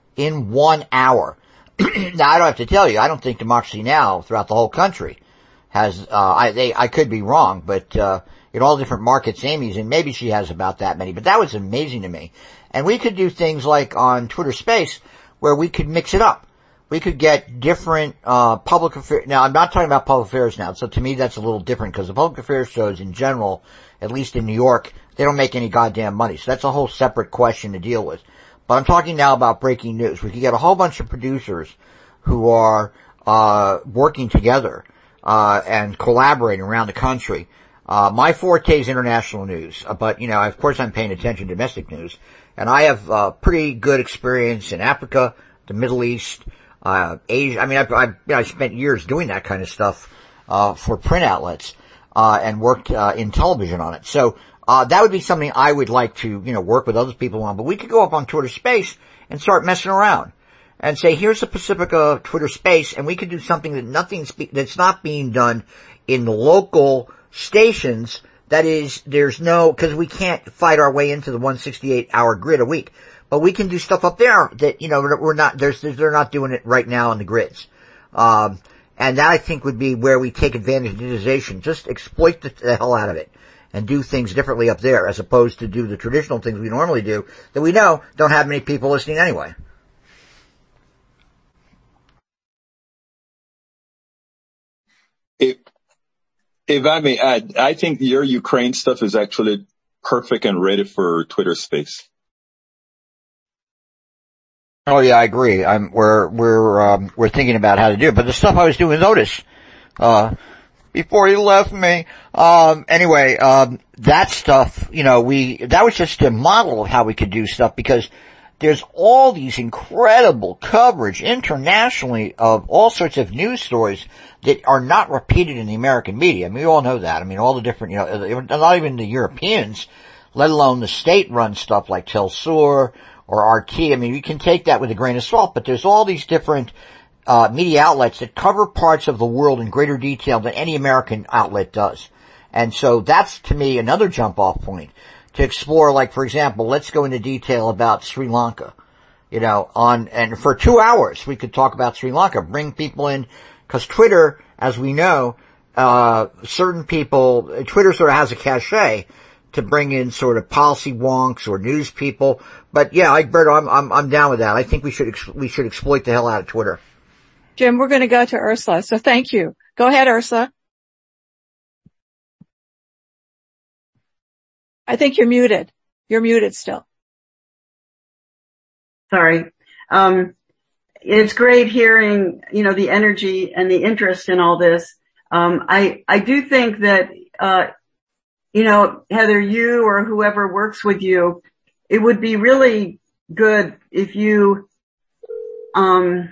in one hour. Now, I don't have to tell you, I don't think Democracy Now! Throughout the whole country has, uh, I, they, I could be wrong, but, uh, in all different markets Amy's in, maybe she has about that many, but that was amazing to me. And we could do things like on Twitter Space where we could mix it up. We could get different, uh, public affairs. Now, I'm not talking about public affairs now, so to me that's a little different because the public affairs shows in general, at least in New York, they don't make any goddamn money. So that's a whole separate question to deal with. But I'm talking now about breaking news. We could get a whole bunch of producers who are, uh, working together, uh, and collaborating around the country, Uh, my forte is international news, uh, but, you know, of course I'm paying attention to domestic news. And I have, uh, pretty good experience in Africa, the Middle East, uh, Asia. I mean, I, I, I spent years doing that kind of stuff, uh, for print outlets, uh, and worked, uh, in television on it. So, uh, that would be something I would like to, you know, work with other people on. But we could go up on Twitter Space and start messing around and say, here's the Pacifica Twitter Space, and we could do something that nothing's, be- that's not being done in the local stations. That is, there's no, cause we can't fight our way into the one hundred sixty-eight hour grid a week. But we can do stuff up there that, you know, we're not, there's, they're not doing it right now on the grids. Um, and that I think would be where we take advantage of digitization. Just exploit the, the hell out of it and do things differently up there as opposed to do the traditional things we normally do that we know don't have many people listening anyway. If, if I may add, I think your Ukraine stuff is actually perfect and ready for Twitter Space. Oh yeah, I agree. I'm, we're, we're, um, we're thinking about how to do it. But the stuff I was doing with Otis, uh, before he left me, um, anyway, um, that stuff, you know, we, that was just a model of how we could do stuff because there's all these incredible coverage internationally of all sorts of news stories that are not repeated in the American media. I mean, we all know that. I mean, all the different, you know, not even the Europeans, let alone the state-run stuff like Telsur or R T. I mean, you can take that with a grain of salt, but there's all these different uh media outlets that cover parts of the world in greater detail than any American outlet does. And so that's, to me, another jump-off point to explore, like, for example, let's go into detail about Sri Lanka. You know, on, and for two hours we could talk about Sri Lanka, bring people in, because Twitter, as we know, uh certain people, Twitter sort of has a cachet to bring in sort of policy wonks or news people. But yeah, Egberto, I'm, I'm, I'm down with that. I think we should, ex- we should exploit the hell out of Twitter. Jim, we're going to go to Ursula. So thank you. Go ahead, Ursula. I think you're muted. You're muted still. Sorry. Um, it's great hearing, you know, the energy and the interest in all this. Um, I, I do think that, uh, you know, Heather, you or whoever works with you, it would be really good if you, um,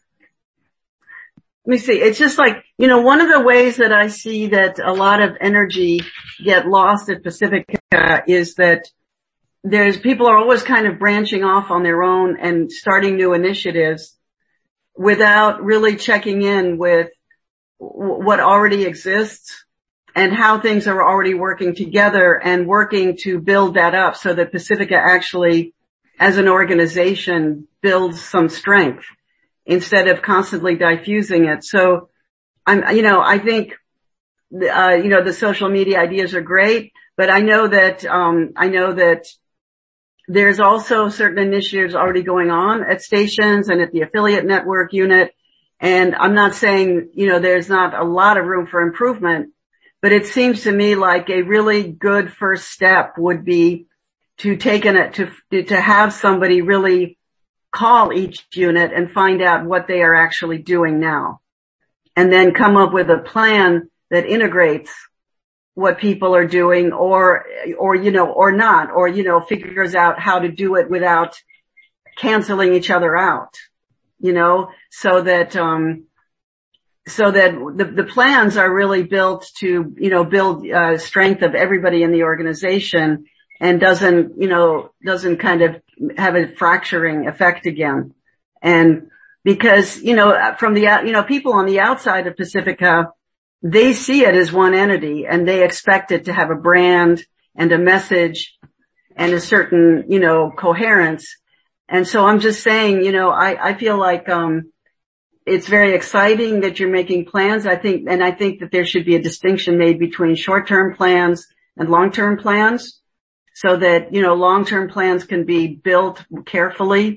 let me see. It's just like, you know, one of the ways that I see that a lot of energy get lost at Pacifica is that there's people are always kind of branching off on their own and starting new initiatives without really checking in with w- what already exists and how things are already working together and working to build that up so that Pacifica actually, as an organization, builds some strength instead of constantly diffusing it. So I'm, you know, I think, uh, you know, the social media ideas are great, but I know that, um, I know that there's also certain initiatives already going on at stations and at the affiliate network unit. And I'm not saying, you know, there's not a lot of room for improvement, but it seems to me like a really good first step would be to take an, to, to have somebody really call each unit and find out what they are actually doing now. And then come up with a plan that integrates what people are doing or, or, you know, or not, or, you know, figures out how to do it without canceling each other out, you know, so that, um, so that the, the plans are really built to, you know, build, uh, strength of everybody in the organization and doesn't, you know, doesn't kind of have a fracturing effect again. And because, you know, from the, you know, people on the outside of Pacifica, they see it as one entity and they expect it to have a brand and a message and a certain, you know, coherence. And so I'm just saying, you know, I, I feel like, um, it's very exciting that you're making plans. I think, and I think that there should be a distinction made between short-term plans and long-term plans so that, you know, long-term plans can be built carefully,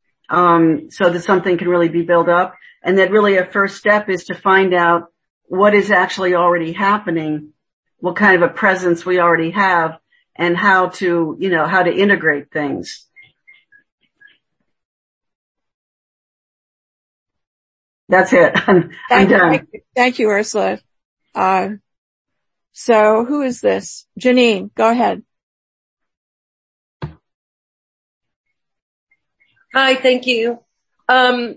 um, so that something can really be built up. And that really a first step is to find out what is actually already happening, what kind of a presence we already have, and how to, you know, how to integrate things. That's it. I'm, I'm Thank, done. thank you, thank you, Ursula. Uh, So who is this? Janine, go ahead. Hi, thank you. Um,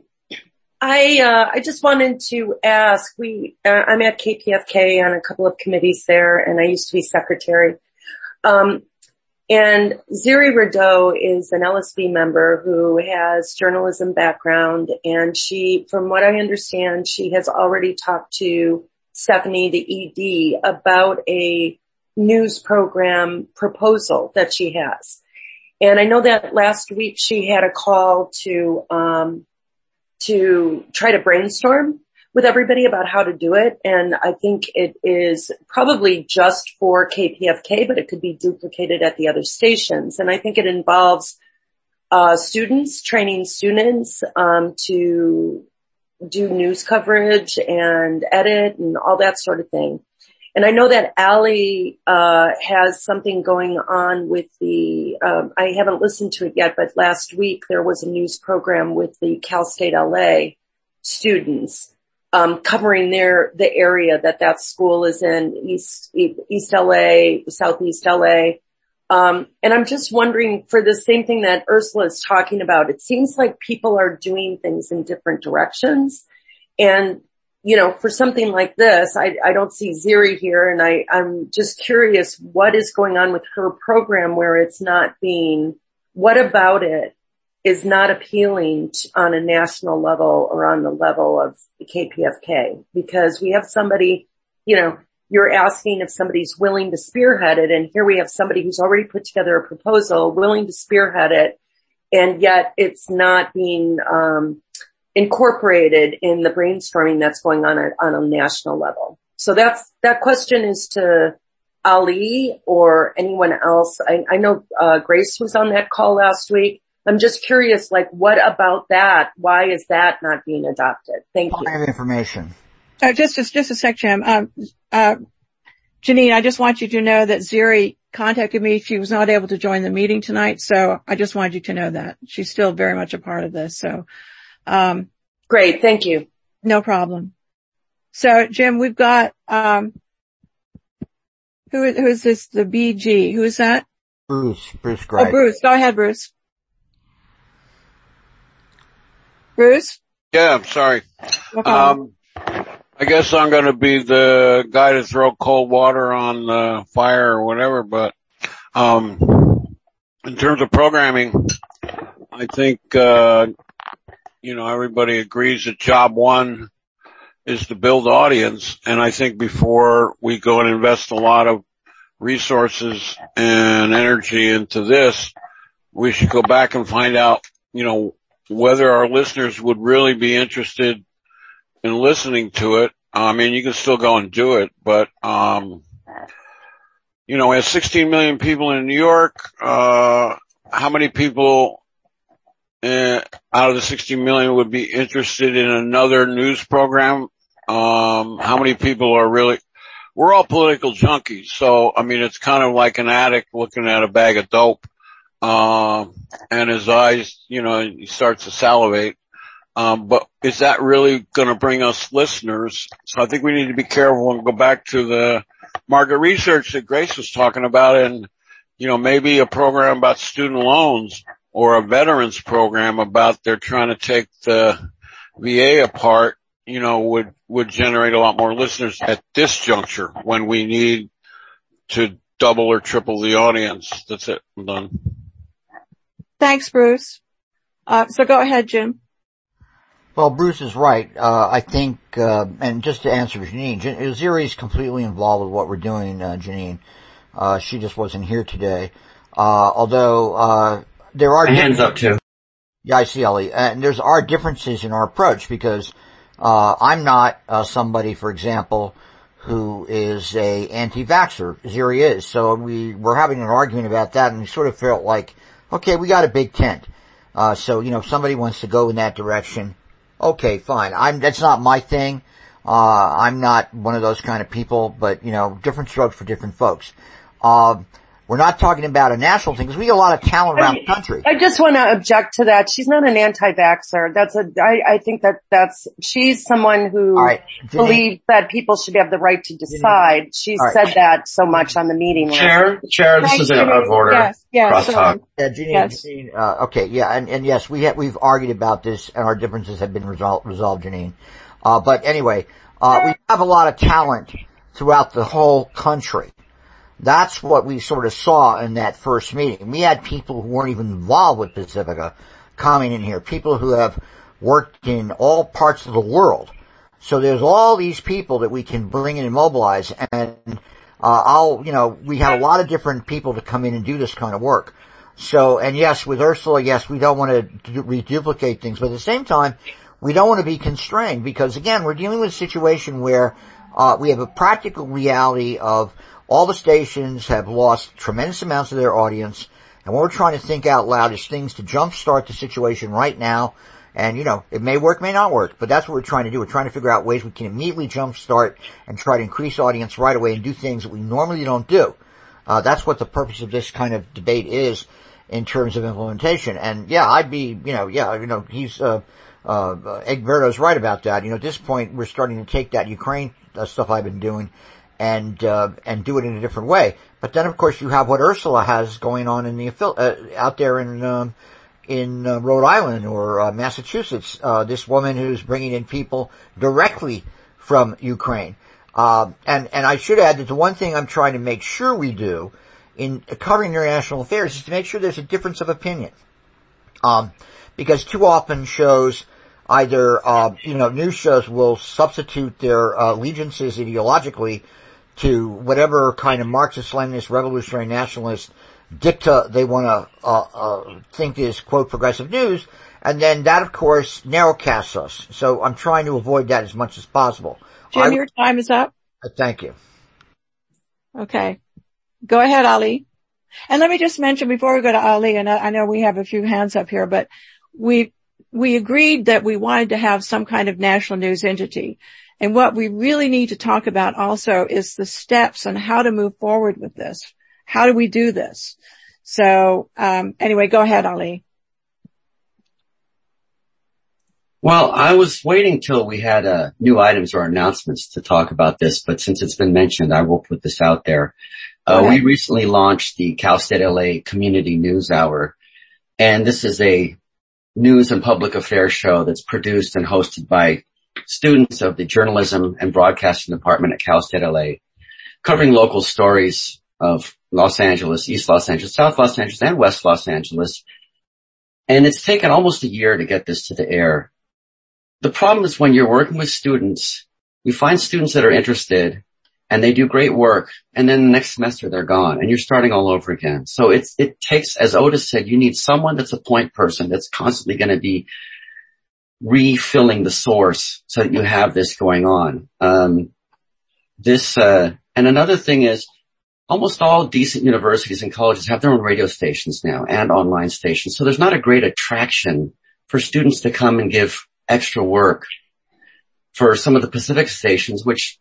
I, uh, I just wanted to ask, we, uh, I'm at K P F K on a couple of committees there, and I used to be secretary. Um, and Ziri Rideau is an L S B member who has journalism background, and she, from what I understand, she has already talked to Stephanie, the E D, about a news program proposal that she has. And I know that last week she had a call to, um, to try to brainstorm with everybody about how to do it. And I think it is probably just for K P F K, but it could be duplicated at the other stations. And I think it involves, uh, students, training students, um, to do news coverage and edit and all that sort of thing. And I know that Allie, uh, has something going on with the, um, I haven't listened to it yet, but last week there was a news program with the Cal State L A students, um, covering their, the area that that school is in, East, East L A, Southeast L A. Um, and I'm just wondering, for the same thing that Ursula is talking about, it seems like people are doing things in different directions. And you know, for something like this, I, I don't see Ziri here, and I, I'm just curious what is going on with her program where it's not being, what about it is not appealing to, on a national level or on the level of the K P F K? Because we have somebody, you know, you're asking if somebody's willing to spearhead it, and here we have somebody who's already put together a proposal, willing to spearhead it, and yet it's not being, um, incorporated in the brainstorming that's going on at, on a national level. So that's, that question is to Ali or anyone else. I, I know, uh, Grace was on that call last week. I'm just curious, like, what about that? Why is that not being adopted? Thank you. I have information. Uh, just, just, just a sec, Jim. Um, uh, Janine, I just want you to know that Ziri contacted me. She was not able to join the meeting tonight, so I just wanted you to know that. She's still very much a part of this, so. Um, Great. Thank you. No problem. So, Jim, we've got, um, who is, who is this? The B G. Who is that? Bruce. Bruce Gray. Oh, Bruce. Go ahead, Bruce. Bruce? Yeah, I'm sorry. No problem. Um, I guess I'm going to be the guy to throw cold water on the fire or whatever, but, um, in terms of programming, I think, uh, you know, everybody agrees that job one is to build audience. And I think before we go and invest a lot of resources and energy into this, we should go back and find out, you know, whether our listeners would really be interested in listening to it. I mean, you can still go and do it, but, um, you know, we have sixteen million people in New York. Uh, how many people Uh, out of the sixty million would be interested in another news program? Um, how many people are really, we're all political junkies. So, I mean, it's kind of like an addict looking at a bag of dope. Um, and his eyes, you know, he starts to salivate. Um, but is that really going to bring us listeners? So I think we need to be careful and go back to the market research that Grace was talking about, and, you know, maybe a program about student loans or a veterans program about they're trying to take the V A apart, you know, would, would generate a lot more listeners at this juncture when we need to double or triple the audience. That's it. I'm done. Thanks, Bruce. Uh, so go ahead, Jim. Well, Bruce is right. Uh, I think, uh, and just to answer Janine, Jan- Ziri's completely involved with what we're doing, uh, Janine. Uh, she just wasn't here today. Uh, although, uh, there are My hands up too. Yeah, I see, Ellie. And there's are differences in our approach because, uh, I'm not, uh, somebody, for example, who is a anti-vaxxer. Ziri is. So we were having an argument about that, and we sort of felt like, okay, we got a big tent. Uh, so, you know, if somebody wants to go in that direction, okay, fine. I'm, that's not my thing. Uh, I'm not one of those kind of people, but, you know, different strokes for different folks. Uh, We're not talking about a national thing because we get a lot of talent around I, the country. I just want to object to that. She's not an anti-vaxxer. That's a, I, I think that that's, she's someone who right. believes that people should have the right to decide. She's right. said that so much on the meeting. Chair, list. Chair, this Thank is out of order. Yes, yes. Crosstalk. Yeah, Janine, yes. Janine, uh, okay, yeah, and, and yes, we have, we've argued about this and our differences have been resolved, resolved, Janine. Uh, but anyway, uh, we have a lot of talent throughout the whole country. That's what we sort of saw in that first meeting. We had people who weren't even involved with Pacifica coming in here, people who have worked in all parts of the world. So there's all these people that we can bring in and mobilize, and uh, I'll, you know, we have a lot of different people to come in and do this kind of work. So, and yes, with Ursula, yes, we don't want to do, reduplicate things, but at the same time, we don't want to be constrained because, again, we're dealing with a situation where uh we have a practical reality of all the stations have lost tremendous amounts of their audience, and what we're trying to think out loud is things to jumpstart the situation right now. And, you know, it may work, may not work, but that's what we're trying to do. We're trying to figure out ways we can immediately jumpstart and try to increase audience right away and do things that we normally don't do. Uh, that's what the purpose of this kind of debate is in terms of implementation. And, yeah, I'd be, you know, yeah, you know, he's, uh, uh, Egberto's right about that. You know, at this point, we're starting to take that Ukraine uh, stuff I've been doing and, uh, and do it in a different way. But then, of course, you have what Ursula has going on in the, uh, out there in, um, in, uh, Rhode Island or, uh, Massachusetts, uh, this woman who's bringing in people directly from Ukraine. Uh, and, and I should add that the one thing I'm trying to make sure we do in covering international affairs is to make sure there's a difference of opinion. Um, because too often shows either, uh, you know, news shows will substitute their uh, allegiances ideologically to whatever kind of Marxist, Leninist, revolutionary nationalist dicta they want to uh, uh, think is, quote, progressive news, and then that, of course, narrowcasts us. So I'm trying to avoid that as much as possible. Jim, I, your time is up. Uh, thank you. Okay. Go ahead, Ali. And let me just mention before we go to Ali, and I, I know we have a few hands up here, but we we agreed that we wanted to have some kind of national news entity. And what we really need to talk about also is the steps on how to move forward with this. How do we do this? So, um, anyway, go ahead, Ali. Well, I was waiting till we had uh, new items or announcements to talk about this, but since it's been mentioned, I will put this out there. Uh, we recently launched the Cal State L A Community News Hour, and this is a news and public affairs show that's produced and hosted by students of the Journalism and Broadcasting Department at Cal State L A, covering local stories of Los Angeles, East Los Angeles, South Los Angeles, and West Los Angeles. And it's taken almost a year to get this to the air. The problem is when you're working with students, you find students that are interested and they do great work, and then the next semester they're gone and you're starting all over again. So it's, it takes, as Otis said, you need someone that's a point person that's constantly going to be refilling the source so that you have this going on. Um, this, uh, and another thing is almost all decent universities and colleges have their own radio stations now and online stations. So there's not a great attraction for students to come and give extra work for some of the Pacific stations, which,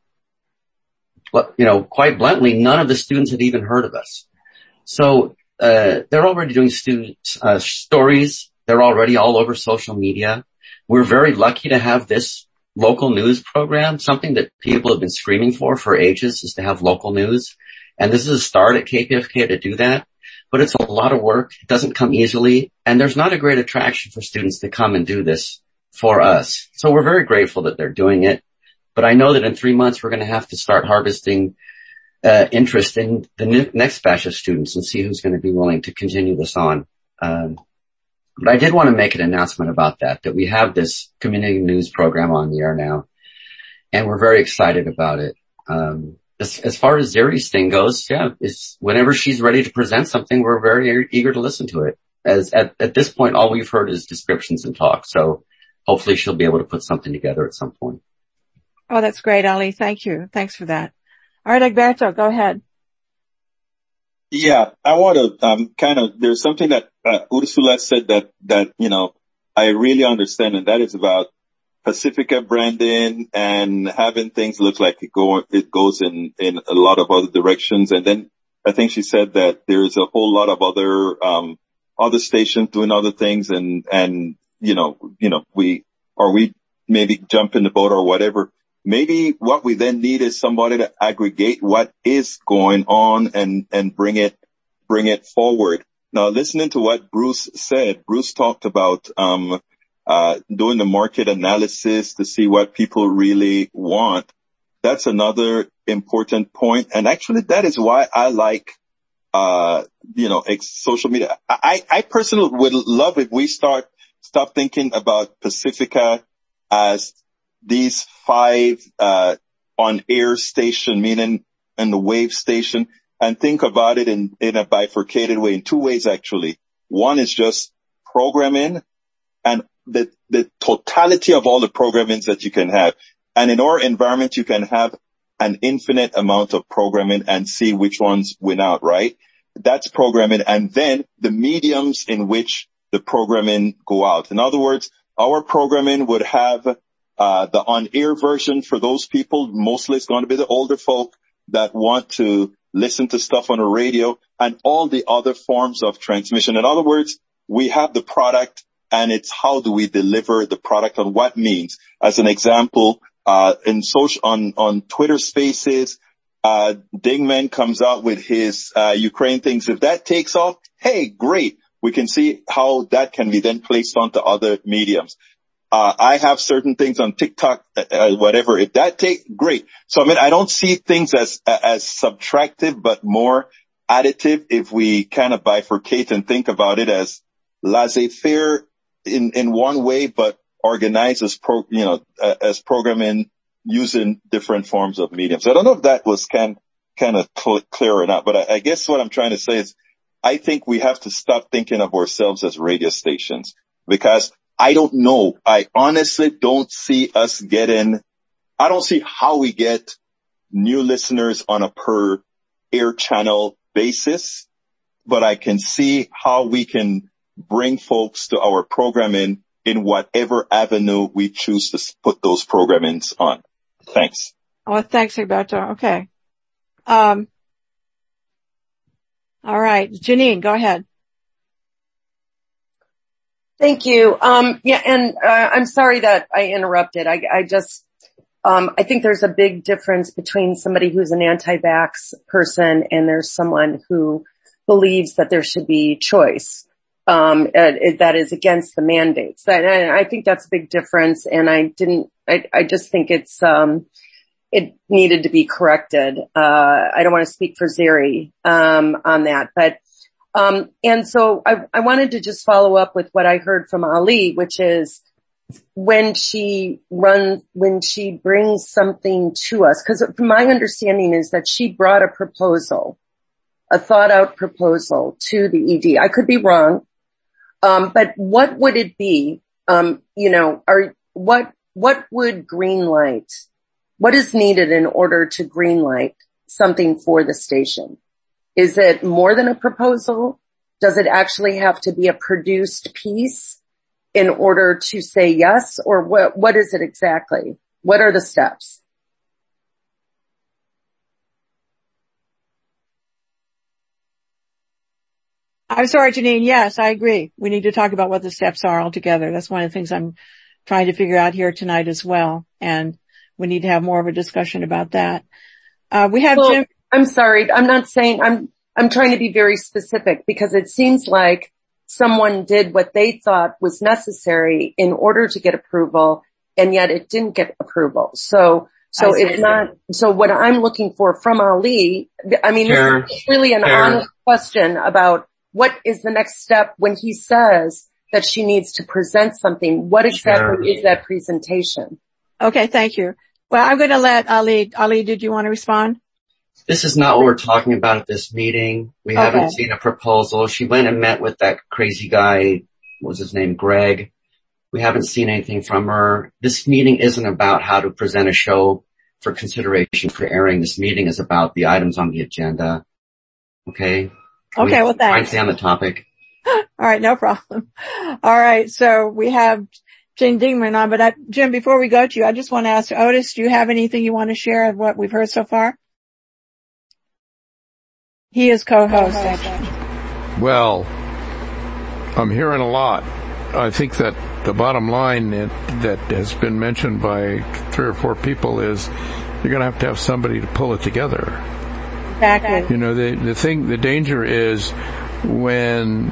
you know, quite bluntly, none of the students had even heard of us. So, uh, they're already doing student, uh, stories. They're already all over social media. We're very lucky to have this local news program, something that people have been screaming for for ages is to have local news. And this is a start at K P F K to do that. But it's a lot of work. It doesn't come easily. And there's not a great attraction for students to come and do this for us. So we're very grateful that they're doing it. But I know that in three months we're going to have to start harvesting uh, interest in the ne- next batch of students and see who's going to be willing to continue this on. Um, but I did want to make an announcement about that, that we have this community news program on the air now, and we're very excited about it. Um, as, as far as Zeri's thing goes, yeah, it's whenever she's ready to present something, we're very eager to listen to it. As at, at this point, all we've heard is descriptions and talk. So hopefully she'll be able to put something together at some point. Oh, that's great, Ali. Thank you. Thanks for that. All right, Egberto, go ahead. Yeah, I want to um, kind of, there's something that uh, Ursula said that, that, you know, I really understand, and that is about Pacifica branding and having things look like it, go, it goes in, in a lot of other directions. And then I think she said that there's a whole lot of other, um, other stations doing other things and, and, you know, you know, we, or we maybe jump in the boat or whatever. Maybe what we then need is somebody to aggregate what is going on and, and bring it, bring it forward. Now, listening to what Bruce said, Bruce talked about, um, uh, doing the market analysis to see what people really want. That's another important point. And actually, that is why I like, uh, you know, ex- social media. I, I personally would love if we start, stop thinking about Pacifica as these five, uh, on air station, meaning in the wave station, and think about it in, in a bifurcated way, in two ways, actually. One is just programming and the, the totality of all the programmings that you can have. And in our environment, you can have an infinite amount of programming and see which ones win out, right? That's programming. And then the mediums in which the programming go out. In other words, our programming would have uh the on-air version for those people. Mostly it's going to be the older folk that want to listen to stuff on the radio and all the other forms of transmission. In other words, we have the product and it's how do we deliver the product on what means. As an example, uh in social, on, on Twitter Spaces, uh Dingman comes out with his uh Ukraine things. If that takes off, hey, great. We can see how that can be then placed onto other mediums. Uh, I have certain things on TikTok, uh, whatever. If that take, great. So, I mean, I don't see things as, as subtractive, but more additive if we kind of bifurcate and think about it as laissez-faire in, in one way, but organized as pro, you know, uh, as programming using different forms of mediums. I don't know if that was kind, kind of cl- clear or not, but I, I guess what I'm trying to say is I think we have to stop thinking of ourselves as radio stations because I don't know. I honestly don't see us getting, I don't see how we get new listeners on a per air channel basis, but I can see how we can bring folks to our programming in whatever avenue we choose to put those programmings on. Thanks. Oh, thanks, Egberto. Okay. Um, all right. Janine, go ahead. Thank you. Um, yeah, and uh, I'm sorry that I interrupted. I, I just, um, I think there's a big difference between somebody who's an anti-vax person and there's someone who believes that there should be choice, um, uh, that is against the mandates. That, and I think that's a big difference. And I didn't, I, I just think it's, um, it needed to be corrected. Uh, I don't want to speak for Zeri, um, on that, but Um, and so I, I wanted to just follow up with what I heard from Ali, which is when she runs, when she brings something to us, because my understanding is that she brought a proposal, a thought out proposal to the E D. I could be wrong. Um, but what would it be? Um, you know, are, what, what would greenlight, what is needed in order to greenlight something for the station? Is it more than a proposal? Does it actually have to be a produced piece in order to say yes? Or what, what is it exactly? What are the steps? I'm sorry, Janine. Yes, I agree. We need to talk about what the steps are altogether. That's one of the things I'm trying to figure out here tonight as well. And we need to have more of a discussion about that. Uh, we have well, Jim. I'm sorry. I'm not saying I'm, I'm trying to be very specific because it seems like someone did what they thought was necessary in order to get approval and yet it didn't get approval. So, so it's not, so what I'm looking for from Ali, I mean, Sure. This is really an Sure. honest question about what is the next step when he says that she needs to present something. What exactly Sure. is that presentation? Okay. Thank you. Well, I'm going to let Ali, Ali, did you want to respond? This is not what we're talking about at this meeting. We Okay. haven't seen a proposal. She went and met with that crazy guy, what was his name, Greg. We haven't seen anything from her. This meeting isn't about how to present a show for consideration for airing. This meeting is about the items on the agenda. Okay? Can Okay, we well, thanks. try and stay on the topic? All right, no problem. All right, so we have Jim Dingman on, but I, Jim, before we go to you, I just want to ask Otis, do you have anything you want to share of what we've heard so far? He is co-host, actually. Well, I'm hearing a lot. I think that the bottom line that, that has been mentioned by three or four people is you're going to have to have somebody to pull it together. Exactly. You know, the the thing, the danger is when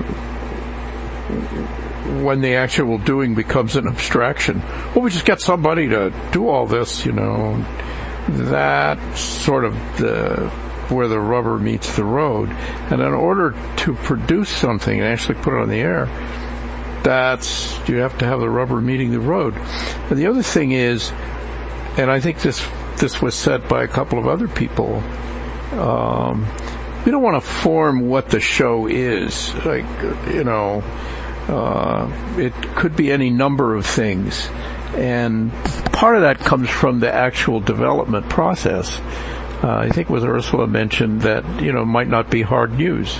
when the actual doing becomes an abstraction. Well, we just got somebody to do all this, you know. That's sort of the where the rubber meets the road. And in order to produce something and actually put it on the air, that's, you have to have the rubber meeting the road. And the other thing is, and I think this this was said by a couple of other people, um, we don't want to form what the show is. Like, you know, uh, it could be any number of things. And part of that comes from the actual development process. Uh, I think it was Ursula mentioned that, you know, might not be hard news.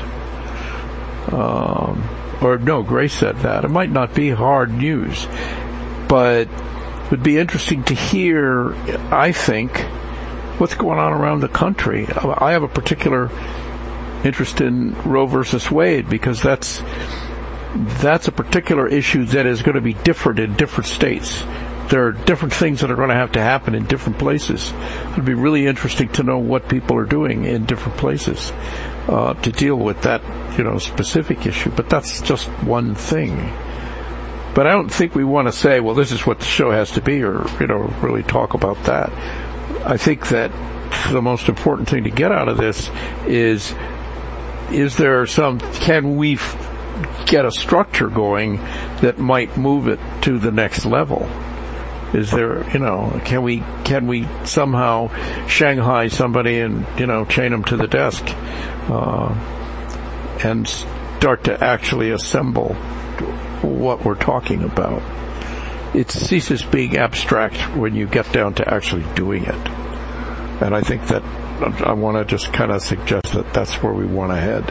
Um, or no, Grace said that. It might not be hard news. But it would be interesting to hear, I think, what's going on around the country. I have a particular interest in Roe versus Wade because that's that's a particular issue that is going to be different in different states. There are different things that are going to have to happen in different places. It would be really interesting to know what people are doing in different places uh, to deal with that, you know, specific issue. But that's just one thing. But I don't think we want to say, well, this is what the show has to be, or, you know, really talk about that. I think that the most important thing to get out of this is, is there some, can we f- get a structure going that might move it to the next level? Is there, you know, can we, can we somehow Shanghai somebody and, you know, chain them to the desk, uh, and start to actually assemble what we're talking about? It ceases being abstract when you get down to actually doing it. And I think that I want to just kind of suggest that that's where we want to head.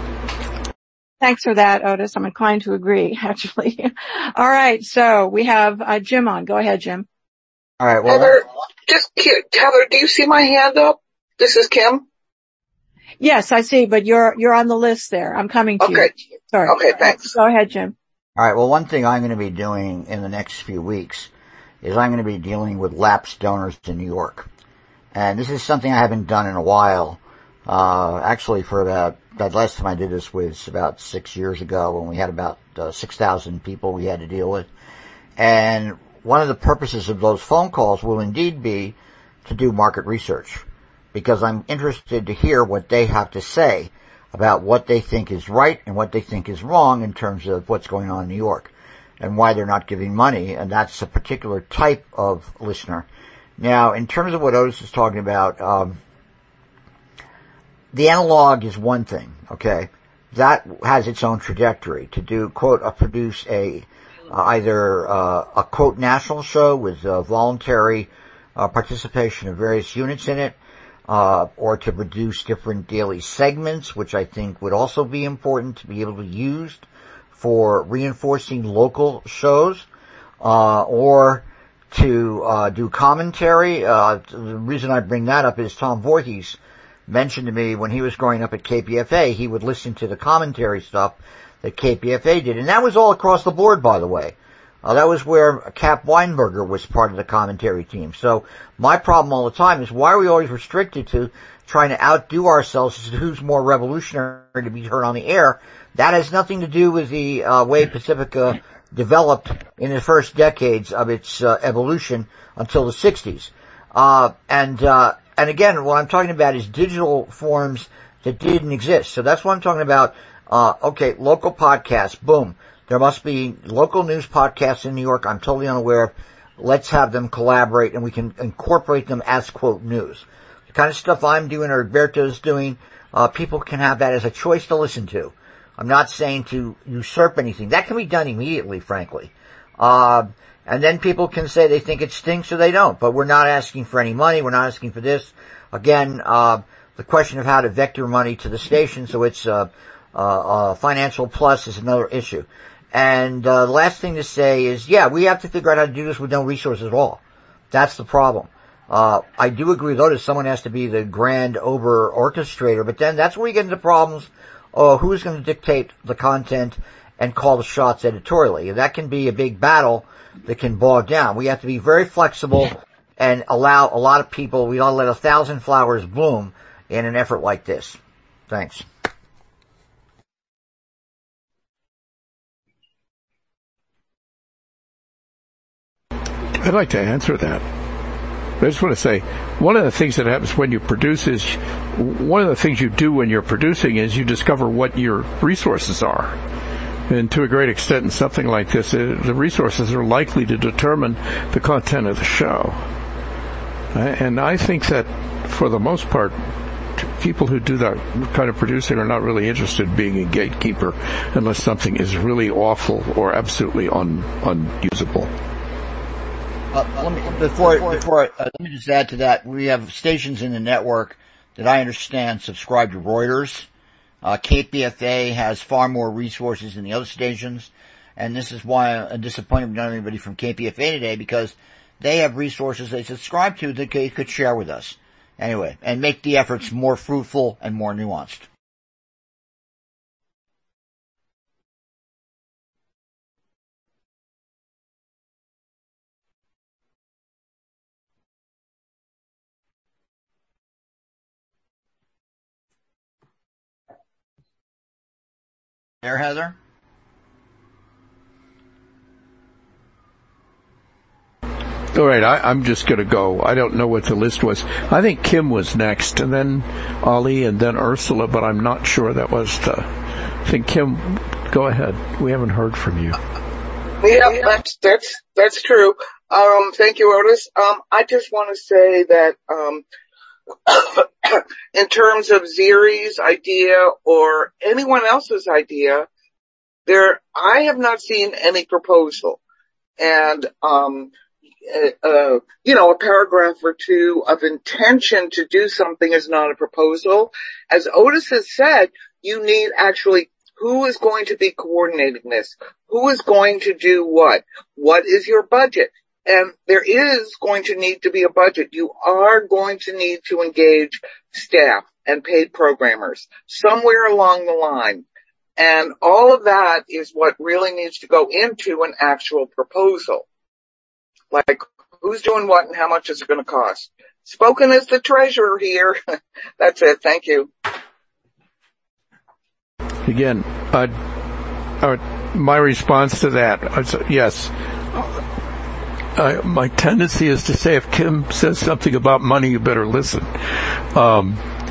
Thanks for that, Otis. I'm inclined to agree, actually. All right, so we have uh, Jim on. Go ahead, Jim. All right. Well, Heather, just Heather, do you see my hand up? This is Kim. Yes, I see, but you're you're on the list there. I'm coming to okay. you. Sorry. Okay, thanks. Go ahead, Jim. All right. Well, one thing I'm going to be doing in the next few weeks is I'm going to be dealing with lapsed donors to New York. And this is something I haven't done in a while. Uh, actually for about, that last time I did this was about six years ago when we had about uh, six thousand people we had to deal with. And one of the purposes of those phone calls will indeed be to do market research, because I'm interested to hear what they have to say about what they think is right and what they think is wrong in terms of what's going on in New York and why they're not giving money. And that's a particular type of listener. Now, in terms of what Otis is talking about, um, the analog is one thing, okay? That has its own trajectory. To do, quote, uh, produce a, uh, either, uh, a, quote, national show with uh, voluntary uh, participation of various units in it, uh, or to produce different daily segments, which I think would also be important to be able to be used for reinforcing local shows, uh, or to uh do commentary. Uh the reason I bring that up is Tom Voorhees mentioned to me when he was growing up at K P F A, he would listen to the commentary stuff that K P F A did. And that was all across the board, by the way. Uh, that was where Cap Weinberger was part of the commentary team. So my problem all the time is, why are we always restricted to trying to outdo ourselves as to who's more revolutionary to be heard on the air? That has nothing to do with the uh, way Pacifica developed in the first decades of its uh, evolution until the sixties. Uh, and, uh, and again, what I'm talking about is digital forms that didn't exist. So that's what I'm talking about. Uh, okay, local podcasts, boom. There must be local news podcasts in New York I'm totally unaware of. Let's have them collaborate and we can incorporate them as, quote, news. The kind of stuff I'm doing or Berto's doing, uh, people can have that as a choice to listen to. I'm not saying to usurp anything. That can be done immediately, frankly. Uh, and then people can say they think it stinks or they don't. But we're not asking for any money. We're not asking for this. Again, uh, the question of how to vector money to the station so it's, uh, uh, uh, financial plus is another issue. And, uh, the last thing to say is, yeah, we have to figure out how to do this with no resources at all. That's the problem. Uh, I do agree though that someone has to be the grand over orchestrator, but then that's where we get into problems. Uh, who's going to dictate the content and call the shots editorially? That can be a big battle that can bog down. We have to be very flexible and allow a lot of people, we don't let a thousand flowers bloom in an effort like this. Thanks. I'd like to answer that. I just want to say, one of the things that happens when you produce is, one of the things you do when you're producing is you discover what your resources are. And to a great extent in something like this, uh, the resources are likely to determine the content of the show. Uh, and I think that, for the most part, people who do that kind of producing are not really interested in being a gatekeeper unless something is really awful or absolutely un, unusable. Uh, let me, before, before, uh, let me just add to that. We have stations in the network that I understand subscribe to Reuters. Uh, K P F A has far more resources than the other stations, and this is why I'm disappointed with not anybody from K P F A today, because they have resources they subscribe to that they could share with us. Anyway, and make the efforts more fruitful and more nuanced. There, Heather? All right, I, I'm just going to go. I don't know what the list was. I think Kim was next, and then Ali, and then Ursula, but I'm not sure that was the... I think Kim, go ahead. We haven't heard from you. Yeah, that's that's that's true. Um, thank you, Otis. Um, I just want to say that um, in terms of Ziri's idea or anyone else's idea, there I have not seen any proposal, and um, uh, you know, a paragraph or two of intention to do something is not a proposal. As Otis has said, you need actually. Who is going to be coordinating this? Who is going to do what? What is your budget? And there is going to need to be a budget. You are going to need to engage staff and paid programmers somewhere along the line. And all of that is what really needs to go into an actual proposal. Like, who's doing what and how much is it going to cost? Spoken as the treasurer here. That's it. Thank you. Again, uh, uh, my response to that is yes. Uh, my tendency is to say if Kim says something about money, you better listen. Um,